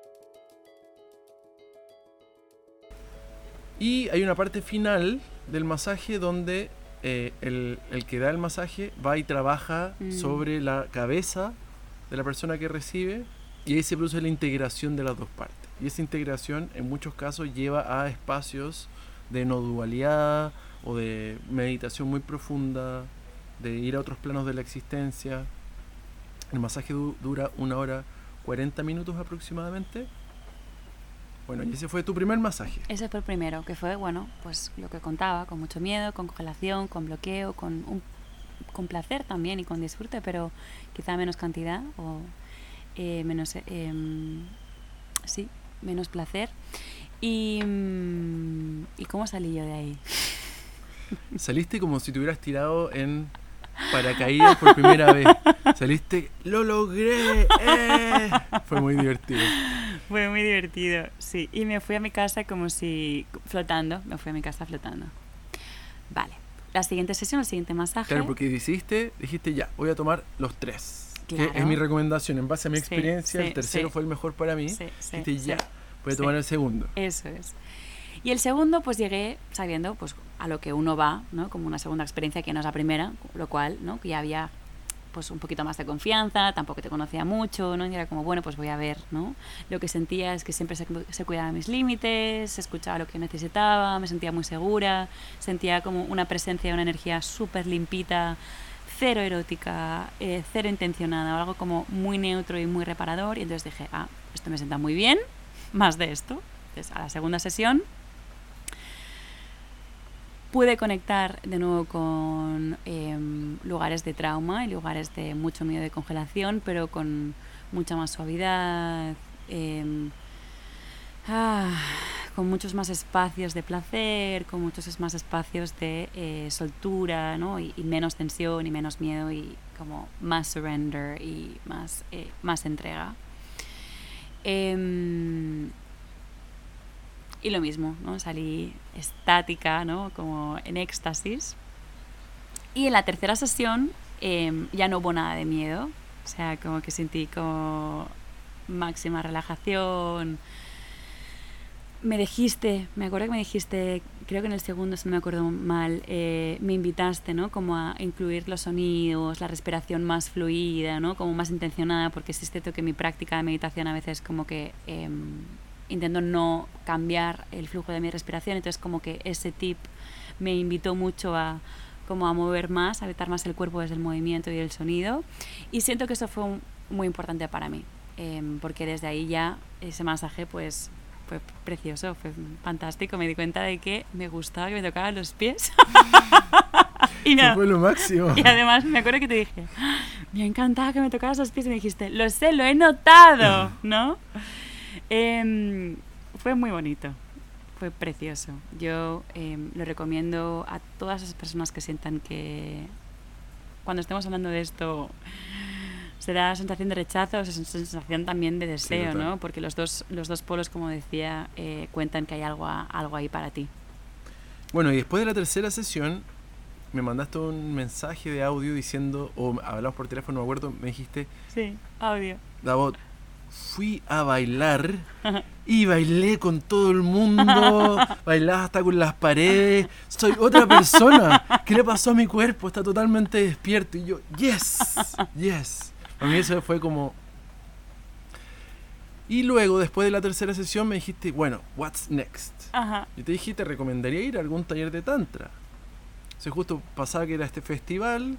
Y hay una parte final del masaje donde eh, el, el que da el masaje va y trabaja mm. sobre la cabeza de la persona que recibe, y ahí se produce la integración de las dos partes. Y esa integración en muchos casos lleva a espacios de no dualidad o de meditación muy profunda, de ir a otros planos de la existencia. El masaje du- dura una hora cuarenta minutos aproximadamente. Bueno, y ese fue tu primer masaje. Ese fue el primero, que fue, bueno, pues lo que contaba, con mucho miedo, con congelación, con bloqueo, con, un, con placer también y con disfrute, pero quizá menos cantidad o eh, menos, eh, sí, menos placer. Y, ¿y cómo salí yo de ahí? Saliste como si te hubieras tirado en paracaídas por primera vez. Saliste, ¡lo logré! ¡Eh! Fue muy divertido. Fue muy divertido, sí. Y me fui a mi casa como si... flotando. Me fui a mi casa flotando. Vale. La siguiente sesión, el siguiente masaje... Claro, porque dijiste, dijiste ya, voy a tomar los tres. Claro. Que es mi recomendación. En base a mi Sí, experiencia, sí, el tercero sí. fue el mejor para mí. Sí, sí, dijiste sí. ya, voy a tomar Sí. el segundo. Eso es. Y el segundo, pues llegué sabiendo pues a lo que uno va, ¿no? Como una segunda experiencia que no es la primera, lo cual, ¿no? Que ya había pues un poquito más de confianza, tampoco te conocía mucho, ¿no? Y era como, bueno, pues voy a ver, ¿no? Lo que sentía es que siempre se, se cuidaba de mis límites, escuchaba lo que necesitaba, me sentía muy segura, sentía como una presencia, una energía súper limpita, cero erótica, eh, cero intencionada, algo como muy neutro y muy reparador. Y entonces dije, ah, esto me sienta muy bien, más de esto. Entonces, a la segunda sesión pude conectar de nuevo con eh, lugares de trauma y lugares de mucho miedo de congelación, pero con mucha más suavidad, eh, ah, con muchos más espacios de placer, con muchos más espacios de eh, soltura, ¿no? y, y menos tensión y menos miedo y como más surrender y más, eh, más entrega. Eh, Y lo mismo, ¿no? Salí estática, ¿no? Como en éxtasis. Y en la tercera sesión eh, ya no hubo nada de miedo. O sea, como que sentí como máxima relajación. Me dijiste, me acuerdo que me dijiste, creo que en el segundo, si no me acuerdo mal, eh, me invitaste, ¿no? Como a incluir los sonidos, la respiración más fluida, ¿no? Como más intencionada, porque sí es cierto que mi práctica de meditación a veces como que... Eh, intento no cambiar el flujo de mi respiración, entonces como que ese tip me invitó mucho a, como a mover más, a habitar más el cuerpo desde el movimiento y el sonido, y siento que eso fue un, muy importante para mí, eh, porque desde ahí ya ese masaje pues fue precioso, fue fantástico, me di cuenta de que me gustaba que me tocaran los pies. Y, eso fue lo máximo. Y además me acuerdo que te dije, me encantaba que me tocaras los pies, y me dijiste, lo sé, lo he notado, ¿no? Eh, fue muy bonito. Fue precioso. Yo eh, lo recomiendo a todas esas personas que sientan que cuando estemos hablando de esto será sensación de rechazo o sensación también de deseo, sí, ¿no? Porque los dos, los dos polos, como decía, eh, cuentan que hay algo, algo ahí para ti. Bueno, y después de la tercera sesión me mandaste un mensaje de audio diciendo, o hablamos por teléfono, no me acuerdo, me dijiste... Sí, audio. Davot, fui a bailar y bailé con todo el mundo, bailaba hasta con las paredes, soy otra persona. ¿Qué le pasó a mi cuerpo? Está totalmente despierto. Y yo, yes, yes. A mí eso fue como... Y luego, después de la tercera sesión, me dijiste, bueno, what's next? Ajá. Y te dije, te recomendaría ir a algún taller de tantra. Entonces justo pasaba que era este festival.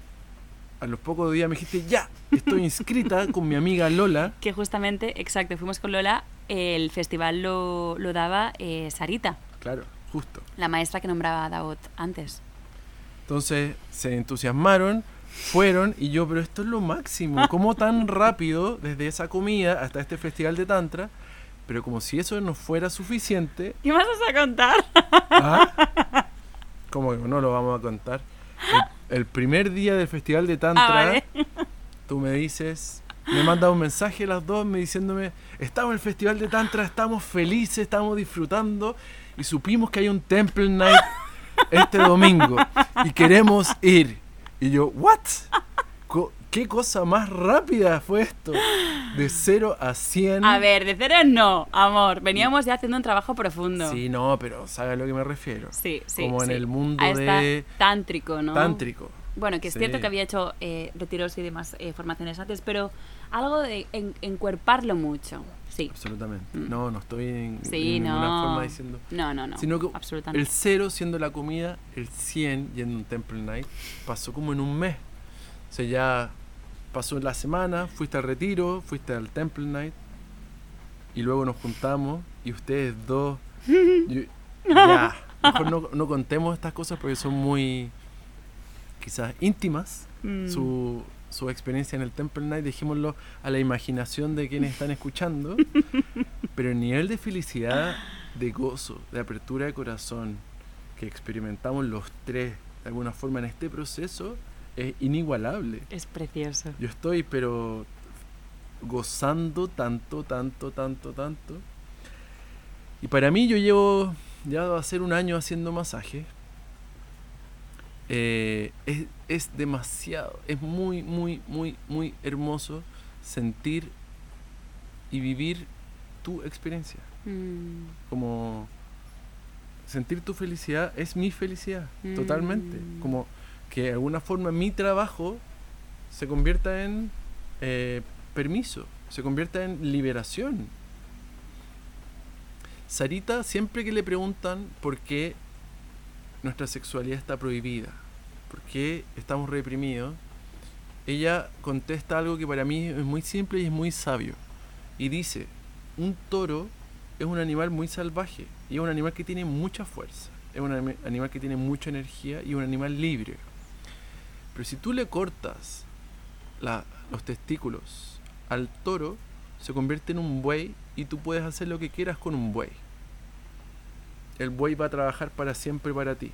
A los pocos días me dijiste, ya, estoy inscrita con mi amiga Lola. Que justamente, exacto, fuimos con Lola, el festival lo, lo daba eh, Sarita. Claro, justo. La maestra que nombraba a Davot antes. Entonces se entusiasmaron, fueron, y yo, pero esto es lo máximo. ¿Cómo tan rápido, desde esa comida hasta este festival de tantra? Pero como si eso no fuera suficiente... ¿Qué vas a contar? ¿Ah? ¿Cómo que no lo vamos a contar? El, el primer día del festival de tantra, ah, vale. Tú me dices, me mandas un mensaje las dos me diciéndome, estamos en el festival de tantra, estamos felices, estamos disfrutando y supimos que hay un Temple Night este domingo y queremos ir. Y yo, ¿what? Co- ¿Qué cosa más rápida fue esto? De cero a cien. A ver, de cero no, amor. Veníamos ya haciendo un trabajo profundo. Sí, no, pero ¿sabes a lo que me refiero? Sí, sí. Como sí. en el mundo a de... tántrico, ¿no? Tántrico. Bueno, que es sí. cierto que había hecho eh, retiros y demás eh, formaciones antes, pero algo de en, encuerparlo mucho. Sí. Absolutamente. Mm. No, no estoy en, sí, en ninguna no. forma diciendo... No, no, no. Sino que absolutamente. el cero siendo la comida, el cien yendo a un Temple Night, pasó como en un mes. O sea, ya pasó la semana, fuiste al retiro, fuiste al Temple Night, y luego nos juntamos, y ustedes dos... yo, ya, mejor no, no contemos estas cosas porque son muy, quizás, íntimas. Mm. Su... su experiencia en el Temple Night, dejémoslo a la imaginación de quienes están escuchando, pero el nivel de felicidad, de gozo, de apertura de corazón que experimentamos los tres de alguna forma en este proceso es inigualable. Es precioso. Yo estoy pero gozando tanto, tanto, tanto, tanto. Y para mí yo llevo ya va a ser un año haciendo masaje. Eh, es, es demasiado, es muy, muy, muy, muy hermoso sentir y vivir tu experiencia. Mm. Como sentir tu felicidad es mi felicidad, mm. totalmente. Como que de alguna forma mi trabajo se convierta en eh, permiso, se convierta en liberación. Sarita, siempre que le preguntan por qué nuestra sexualidad está prohibida, por qué estamos reprimidos, ella contesta algo que para mí es muy simple y es muy sabio. Y dice, un toro es un animal muy salvaje y es un animal que tiene mucha fuerza, es un animal que tiene mucha energía y un animal libre. Pero si tú le cortas la, los testículos al toro, se convierte en un buey y tú puedes hacer lo que quieras con un buey. El buey va a trabajar para siempre para ti.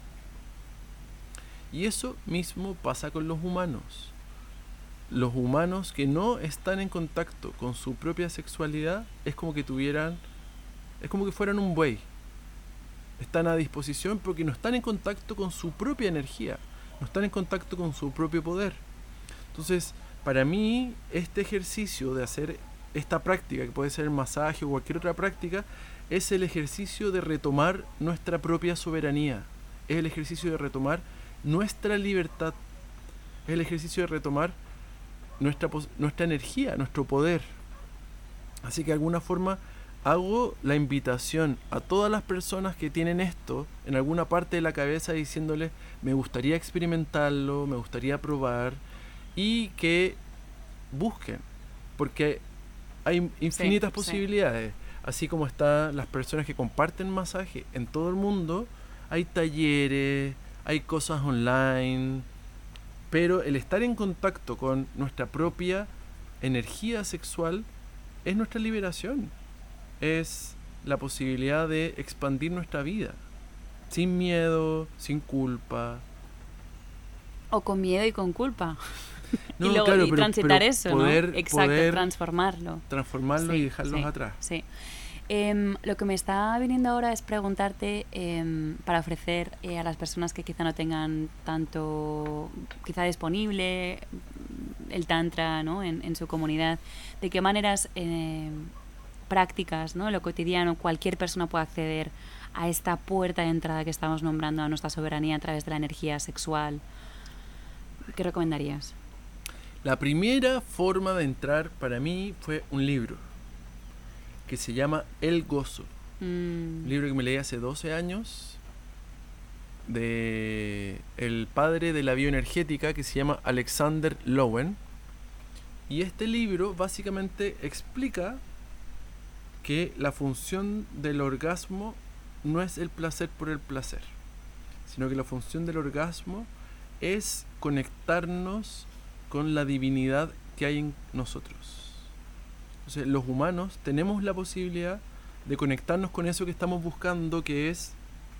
Y eso mismo pasa con los humanos. Los humanos que no están en contacto con su propia sexualidad es como que tuvieran, es como que fueran un buey. Están a disposición porque no están en contacto con su propia energía, no están en contacto con su propio poder. Entonces, para mí, este ejercicio de hacer esta práctica, que puede ser el masaje o cualquier otra práctica, es el ejercicio de retomar nuestra propia soberanía, es el ejercicio de retomar nuestra libertad, es el ejercicio de retomar nuestra, nuestra energía, nuestro poder. Así que de alguna forma hago la invitación a todas las personas que tienen esto en alguna parte de la cabeza diciéndoles, me gustaría experimentarlo, me gustaría probar, y que busquen, porque hay infinitas sí, posibilidades. Sí. Así como están las personas que comparten masaje en todo el mundo, hay talleres, hay cosas online, pero el estar en contacto con nuestra propia energía sexual es nuestra liberación, es la posibilidad de expandir nuestra vida, sin miedo, sin culpa. O con miedo y con culpa. No, y luego claro, y pero, transitar pero eso, poder, ¿no? Exacto, poder transformarlo. Transformarlo Sí, y dejarlos sí, atrás. Sí. Eh, lo que me está viniendo ahora es preguntarte, eh, para ofrecer eh, a las personas que quizá no tengan tanto, quizá disponible el Tantra, ¿no? en, en su comunidad, de qué maneras eh, prácticas, ¿no? en lo cotidiano, cualquier persona puede acceder a esta puerta de entrada que estamos nombrando a nuestra soberanía a través de la energía sexual. ¿Qué recomendarías? La primera forma de entrar para mí fue un libro que se llama El Gozo. Mm. Un libro que me leí hace doce años de el padre de la bioenergética, que se llama Alexander Lowen. Y este libro básicamente explica que la función del orgasmo no es el placer por el placer, sino que la función del orgasmo es conectarnos con la divinidad que hay en nosotros. Entonces, los humanos tenemos la posibilidad de conectarnos con eso que estamos buscando, que es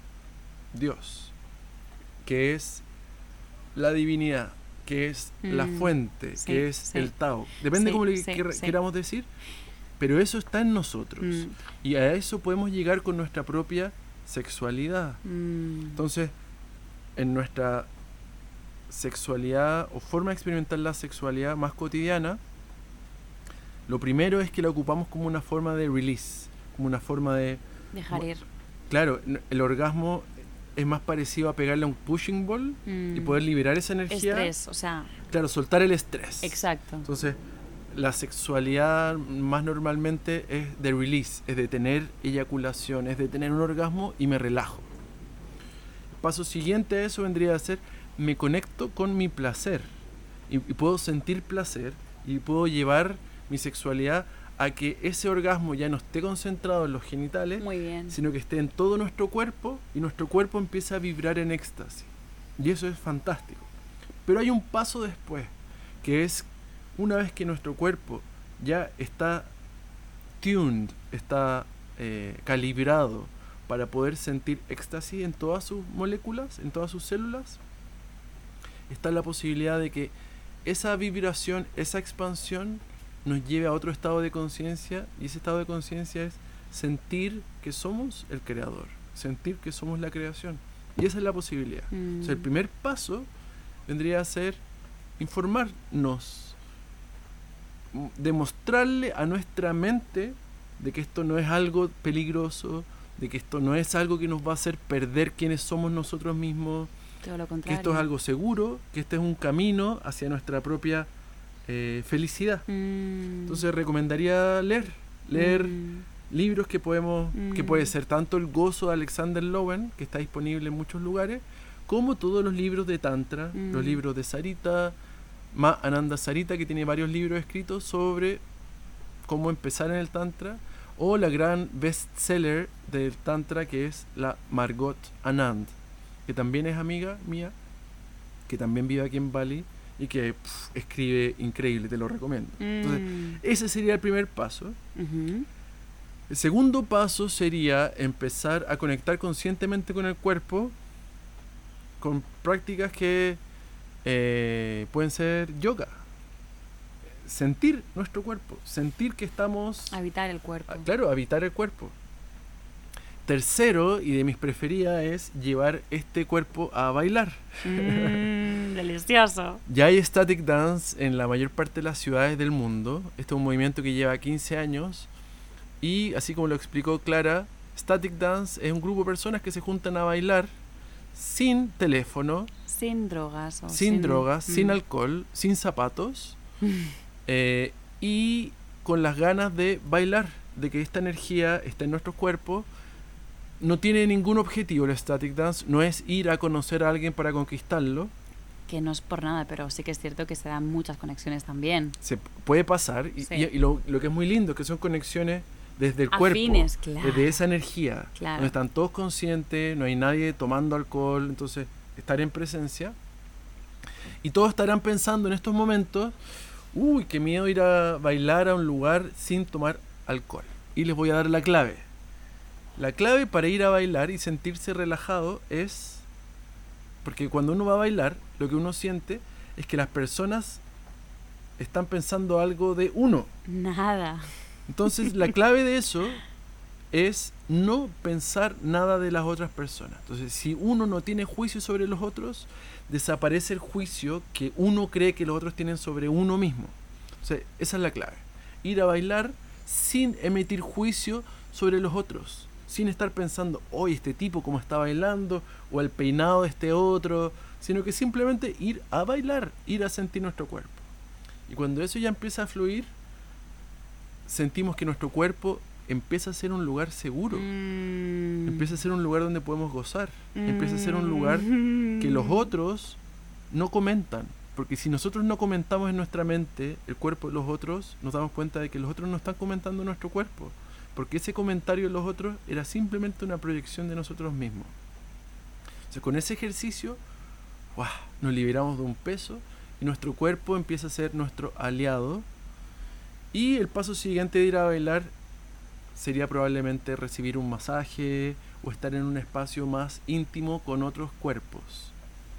Dios, que es la divinidad, que es mm, la fuente, sí, que es sí. el Tao. Depende sí, cómo le sí, quer- sí. queramos decir, pero eso está en nosotros. Mm. Y a eso podemos llegar con nuestra propia sexualidad. Mm. Entonces, en nuestra sexualidad o forma de experimentar la sexualidad más cotidiana, lo primero es que la ocupamos como una forma de release, como una forma de dejar ir. Claro, el orgasmo es más parecido a pegarle a un pushing ball mm. y poder liberar esa energía. Estrés, o sea. Claro, soltar el estrés. Exacto. Entonces, la sexualidad más normalmente es de release, es de tener eyaculación, es de tener un orgasmo y me relajo. El paso siguiente a eso vendría a ser, me conecto con mi placer y, y puedo sentir placer y puedo llevar mi sexualidad a que ese orgasmo ya no esté concentrado en los genitales, muy bien, sino que esté en todo nuestro cuerpo y nuestro cuerpo empieza a vibrar en éxtasis. Y eso es fantástico. Pero hay un paso después, que es una vez que nuestro cuerpo ya está tuned, está eh, calibrado para poder sentir éxtasis en todas sus moléculas, en todas sus células, está la posibilidad de que esa vibración, esa expansión nos lleve a otro estado de conciencia, y ese estado de conciencia es sentir que somos el creador, sentir que somos la creación, y esa es la posibilidad. Mm. O sea, el primer paso vendría a ser informarnos, demostrarle a nuestra mente de que esto no es algo peligroso, de que esto no es algo que nos va a hacer perder quiénes somos nosotros mismos, todo lo contrario, que esto es algo seguro, que este es un camino hacia nuestra propia Eh, felicidad. Mm. Entonces recomendaría leer, leer mm. libros que podemos, mm. que puede ser tanto El Gozo de Alexander Lowen, que está disponible en muchos lugares, como todos los libros de Tantra, mm. los libros de Sarita, Ma Ananda Sarita, que tiene varios libros escritos sobre cómo empezar en el Tantra, o la gran bestseller del Tantra, que es la Margot Anand, que también es amiga mía, que también vive aquí en Bali, y que pff, escribe increíble, te lo recomiendo. Mm. Entonces, ese sería el primer paso. Uh-huh. El segundo paso sería empezar a conectar conscientemente con el cuerpo, con prácticas que eh, pueden ser yoga. Sentir nuestro cuerpo, sentir que estamos... Habitar el cuerpo. A, claro, habitar el cuerpo. Tercero, y de mis preferidas, es llevar este cuerpo a bailar. Mm, delicioso. Ya hay static dance en la mayor parte de las ciudades del mundo. Este es un movimiento que lleva quince años. Y así como lo explicó Clara, static dance es un grupo de personas que se juntan a bailar sin teléfono, sin drogas, o sin, sin drogas, mm. sin alcohol, sin zapatos, eh, y con las ganas de bailar, de que esta energía está en nuestros cuerpos. No tiene ningún objetivo el static dance, no es ir a conocer a alguien para conquistarlo. Que no es por nada, pero sí que es cierto que se dan muchas conexiones también. Se puede pasar, y, sí. y, y lo, lo que es muy lindo, que son conexiones desde el Afines, cuerpo, claro. desde esa energía, claro. donde están todos conscientes, no hay nadie tomando alcohol, entonces estar en presencia. Y todos estarán pensando en estos momentos, uy, qué miedo ir a bailar a un lugar sin tomar alcohol. Y les voy a dar la clave. La clave para ir a bailar y sentirse relajado es... Porque cuando uno va a bailar, lo que uno siente es que las personas están pensando algo de uno. Nada. Entonces, la clave de eso es no pensar nada de las otras personas. Entonces, si uno no tiene juicio sobre los otros, desaparece el juicio que uno cree que los otros tienen sobre uno mismo. O sea, esa es la clave. Ir a bailar sin emitir juicio sobre los otros. Sin estar pensando, oye, este tipo cómo está bailando, o el peinado de este otro, sino que simplemente ir a bailar, ir a sentir nuestro cuerpo. Y cuando eso ya empieza a fluir, sentimos que nuestro cuerpo empieza a ser un lugar seguro, mm. empieza a ser un lugar donde podemos gozar, mm. empieza a ser un lugar que los otros no comentan. Porque si nosotros no comentamos en nuestra mente el cuerpo de los otros, nos damos cuenta de que los otros no están comentando nuestro cuerpo. Porque ese comentario de los otros era simplemente una proyección de nosotros mismos. O sea, con ese ejercicio, ¡wow!, nos liberamos de un peso y nuestro cuerpo empieza a ser nuestro aliado. Y el paso siguiente de ir a bailar sería probablemente recibir un masaje o estar en un espacio más íntimo con otros cuerpos.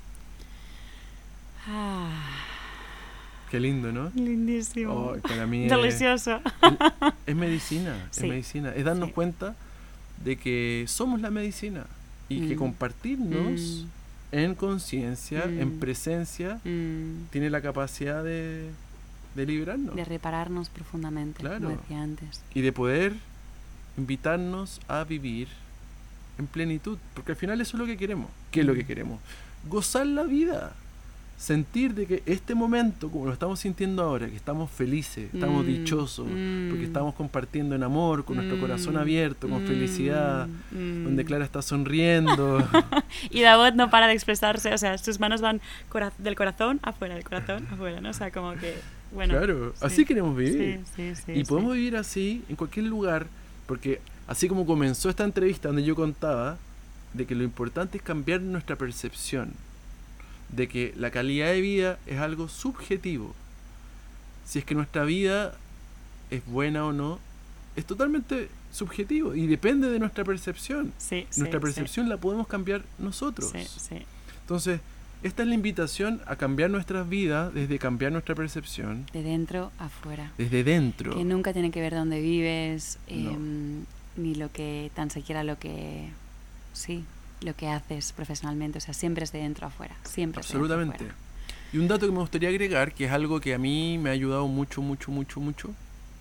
Ah. Qué lindo, ¿no? Lindísimo. Oh, para mí delicioso. Es, es medicina, sí. es medicina. Es darnos sí. cuenta de que somos la medicina y mm. que compartirnos mm. en conciencia, mm. en presencia, mm. tiene la capacidad de, de liberarnos. De repararnos profundamente, claro. como decía antes. Y de poder invitarnos a vivir en plenitud, porque al final eso es lo que queremos. ¿Qué es lo que queremos? Gozar la vida. Sentir de que este momento, como lo estamos sintiendo ahora, que estamos felices, estamos mm, dichosos, mm, porque estamos compartiendo en amor, con mm, nuestro corazón abierto, con mm, felicidad, mm, donde Clara está sonriendo. Y Davot no para de expresarse, o sea, sus manos van cora- del corazón afuera, del corazón afuera, ¿no? O sea, como que, bueno. Claro, sí, así queremos vivir. Sí, sí, sí, y podemos sí. vivir así en cualquier lugar, porque así como comenzó esta entrevista donde yo contaba de que lo importante es cambiar nuestra percepción, de que la calidad de vida es algo subjetivo. Si es que nuestra vida es buena o no, es totalmente subjetivo y depende de nuestra percepción. Sí, nuestra sí, percepción sí. la podemos cambiar nosotros. Sí, sí. Entonces, esta es la invitación a cambiar nuestras vidas desde cambiar nuestra percepción. De dentro a fuera. Desde dentro. Que nunca tiene que ver dónde vives, eh, no. ni lo que, tan siquiera lo que... Sí. lo que haces profesionalmente, o sea, siempre es de dentro a afuera, siempre absolutamente. Es de dentro a afuera. Y un dato que me gustaría agregar, que es algo que a mí me ha ayudado mucho, mucho, mucho, mucho,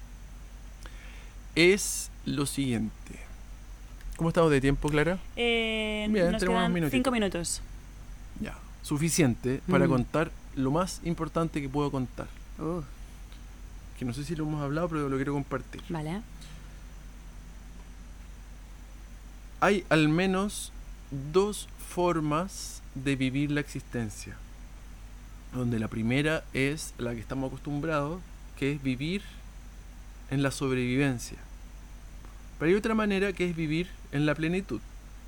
es lo siguiente. ¿Cómo estamos de tiempo, Clara? Eh, Bien, nos tenemos quedan cinco minutos. Ya, suficiente para mm. contar lo más importante que puedo contar. Uh. Que no sé si lo hemos hablado, pero lo quiero compartir. Vale. Hay al menos dos formas de vivir la existencia, donde la primera es la que estamos acostumbrados, que es vivir en la sobrevivencia, pero hay otra manera que es vivir en la plenitud,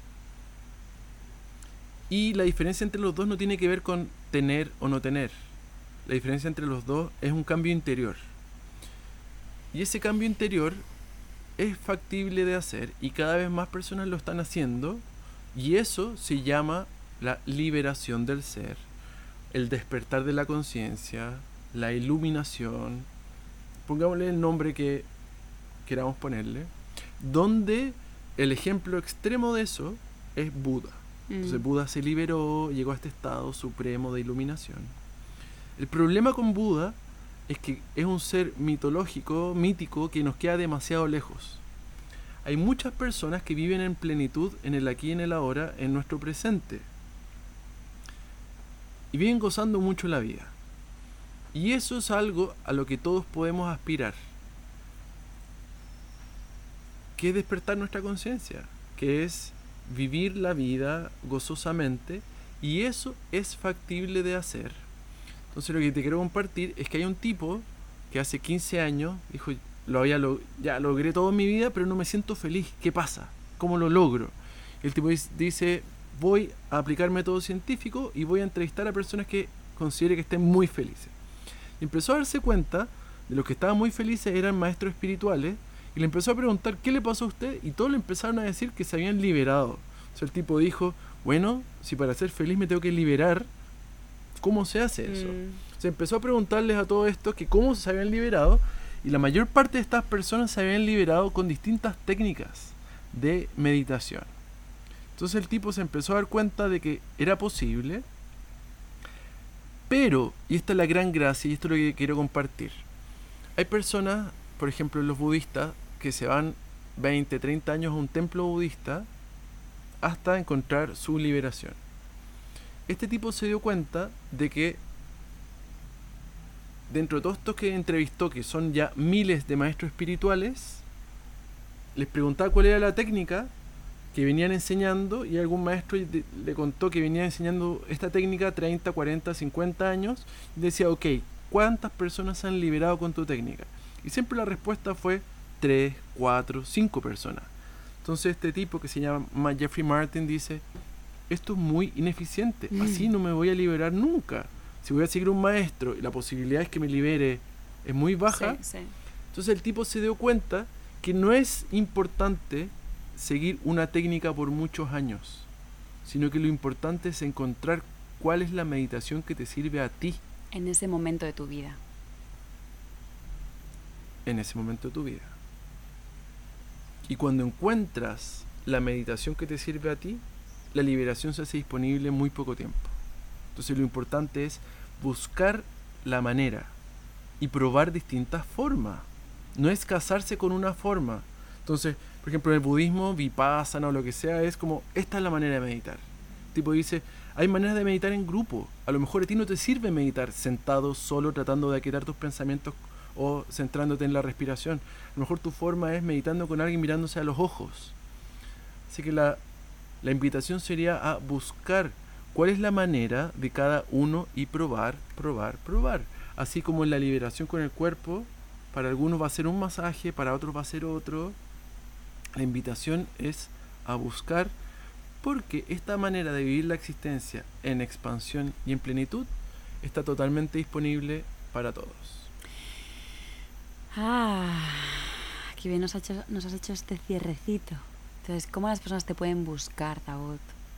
y la diferencia entre los dos no tiene que ver con tener o no tener. La diferencia entre los dos es un cambio interior, y ese cambio interior es factible de hacer y cada vez más personas lo están haciendo. Y eso se llama la liberación del ser, el despertar de la conciencia, la iluminación, pongámosle el nombre que queramos ponerle, donde el ejemplo extremo de eso es Buda. Mm. Entonces Buda se liberó, llegó a este estado supremo de iluminación. El problema con Buda es que es un ser mitológico, mítico, que nos queda demasiado lejos. Hay muchas personas que viven en plenitud en el aquí y en el ahora, en nuestro presente. Y viven gozando mucho la vida. Y eso es algo a lo que todos podemos aspirar. Que es despertar nuestra conciencia. Que es vivir la vida gozosamente. Y eso es factible de hacer. Entonces lo que te quiero compartir es que hay un tipo que hace quince años dijo... Lo había lo, ya logré todo en mi vida, pero no me siento feliz. ¿Qué pasa? ¿Cómo lo logro? El tipo dice, voy a aplicar método científico y voy a entrevistar a personas que considere que estén muy felices. Y empezó a darse cuenta de los que estaban muy felices eran maestros espirituales y le empezó a preguntar qué le pasó a usted, y todos le empezaron a decir que se habían liberado. O sea, el tipo dijo, bueno, si para ser feliz me tengo que liberar, ¿cómo se hace eso? Mm. Se empezó a preguntarles a todos estos que cómo se habían liberado, y la mayor parte de estas personas se habían liberado con distintas técnicas de meditación. Entonces el tipo se empezó a dar cuenta de que era posible, pero, y esta es la gran gracia, y esto es lo que quiero compartir, hay personas, por ejemplo los budistas, que se van veinte, treinta años a un templo budista hasta encontrar su liberación. Este tipo se dio cuenta de que dentro de todos estos que entrevistó, que son ya miles de maestros espirituales, les preguntaba cuál era la técnica que venían enseñando, y algún maestro de, le contó que venía enseñando esta técnica treinta, cuarenta, cincuenta años, y decía, ok, ¿cuántas personas se han liberado con tu técnica? Y siempre la respuesta fue tres, cuatro, cinco personas. Entonces este tipo que se llama Jeffrey Martin dice, esto es muy ineficiente, mm. así no me voy a liberar nunca. Si voy a seguir un maestro y la posibilidad es que me libere es muy baja, sí, sí. Entonces el tipo se dio cuenta que no es importante seguir una técnica por muchos años, sino que lo importante es encontrar cuál es la meditación que te sirve a ti. En ese momento de tu vida. En ese momento de tu vida. Y cuando encuentras la meditación que te sirve a ti, la liberación se hace disponible en muy poco tiempo. Entonces lo importante es buscar la manera y probar distintas formas. No es casarse con una forma. Entonces, por ejemplo, en el budismo, vipassana o lo que sea, es como, esta es la manera de meditar. El tipo dice, hay maneras de meditar en grupo. A lo mejor a ti no te sirve meditar sentado, solo, tratando de aquietar tus pensamientos o centrándote en la respiración. A lo mejor tu forma es meditando con alguien mirándose a los ojos. Así que la, la invitación sería a buscar cuál es la manera de cada uno y probar, probar, probar. Así como en la liberación con el cuerpo, para algunos va a ser un masaje, para otros va a ser otro. La invitación es a buscar, porque esta manera de vivir la existencia en expansión y en plenitud está totalmente disponible para todos. Ah, qué bien nos, ha hecho, nos has hecho este cierrecito. Entonces, ¿cómo las personas te pueden buscar, Davud?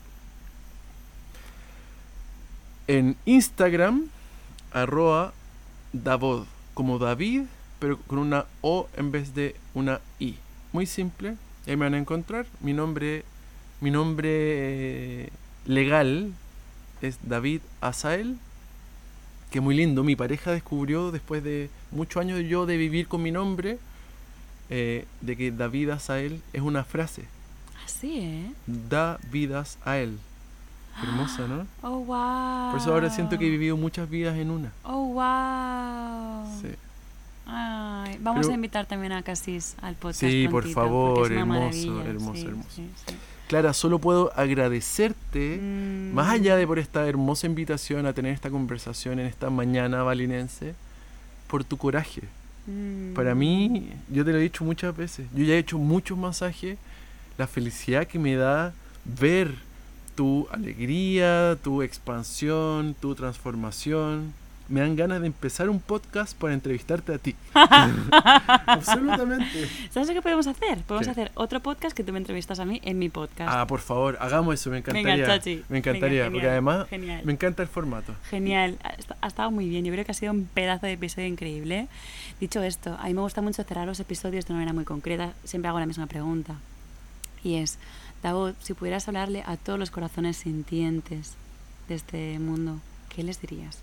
En Instagram, arroba Davod, como David, pero con una O en vez de una I. Muy simple, ahí me van a encontrar. Mi nombre, mi nombre eh, legal es David Asael, que es muy lindo. Mi pareja descubrió después de muchos años yo de vivir con mi nombre, eh, de que David Asael es una frase. Así, ¿eh? David Asael. Qué hermosa, ¿no? Oh, wow. Por eso ahora siento que he vivido muchas vidas en una. Oh, wow. Sí. Ay, vamos Pero, a invitar también a Casis al podcast. Sí, prontito, por favor, es hermoso, hermoso, sí, hermoso. Sí, sí. Clara, solo puedo agradecerte, mm. más allá de por esta hermosa invitación a tener esta conversación en esta mañana balinense, por tu coraje. Mm. Para mí, yo te lo he dicho muchas veces, yo ya he hecho muchos masajes, la felicidad que me da ver tu alegría, tu expansión, tu transformación. Me dan ganas de empezar un podcast para entrevistarte a ti. Absolutamente. ¿Sabes lo que podemos hacer? Podemos ¿Qué? hacer otro podcast que tú me entrevistas a mí en mi podcast. Ah, por favor, hagamos eso, me encantaría. Venga, Chachi. Me encantaría, Venga, genial, porque además genial. me encanta el formato. Genial, ha estado muy bien. Yo creo que ha sido un pedazo de episodio increíble. Dicho esto, a mí me gusta mucho cerrar los episodios de una manera muy concreta. Siempre hago la misma pregunta. Y es, Davud, si pudieras hablarle a todos los corazones sintientes de este mundo, ¿qué les dirías?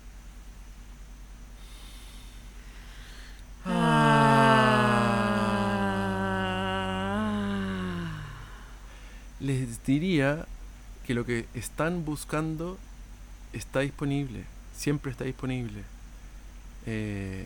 Ah. Les diría que lo que están buscando está disponible, siempre está disponible. Eh,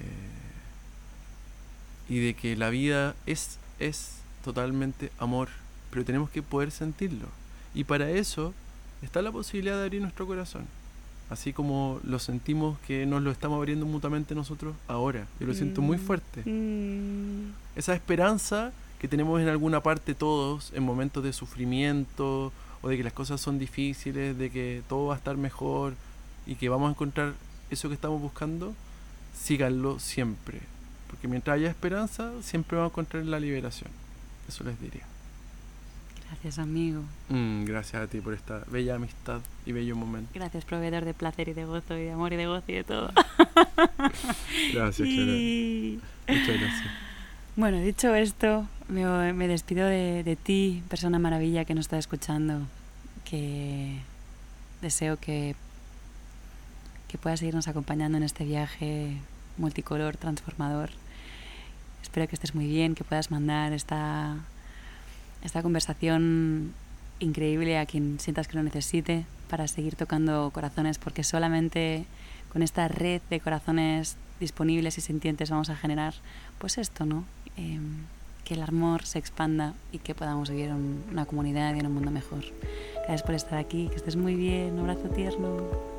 y de que la vida es, es totalmente amor, pero tenemos que poder sentirlo. Y para eso está la posibilidad de abrir nuestro corazón. Así como lo sentimos que nos lo estamos abriendo mutuamente nosotros ahora. Yo lo mm. siento muy fuerte. Mm. Esa esperanza que tenemos en alguna parte todos, en momentos de sufrimiento, o de que las cosas son difíciles, de que todo va a estar mejor, y que vamos a encontrar eso que estamos buscando, síganlo siempre. Porque mientras haya esperanza, siempre vamos a encontrar la liberación. Eso les diría. Gracias, amigo. Mm, gracias a ti por esta bella amistad y bello momento. Gracias, proveedor de placer y de gozo y de amor y de gozo y de todo. Gracias, y... Clara. Muchas gracias. Bueno, dicho esto, me, me despido de, de ti, persona maravilla que nos está escuchando, que deseo que, que puedas seguirnos acompañando en este viaje multicolor, transformador. Espero que estés muy bien, que puedas mandar esta, esta conversación increíble a quien sientas que lo necesite para seguir tocando corazones, porque solamente con esta red de corazones disponibles y sintientes vamos a generar pues esto, ¿no? Eh, que el amor se expanda y que podamos vivir en una comunidad y en un mundo mejor. Gracias por estar aquí, que estés muy bien, un abrazo tierno.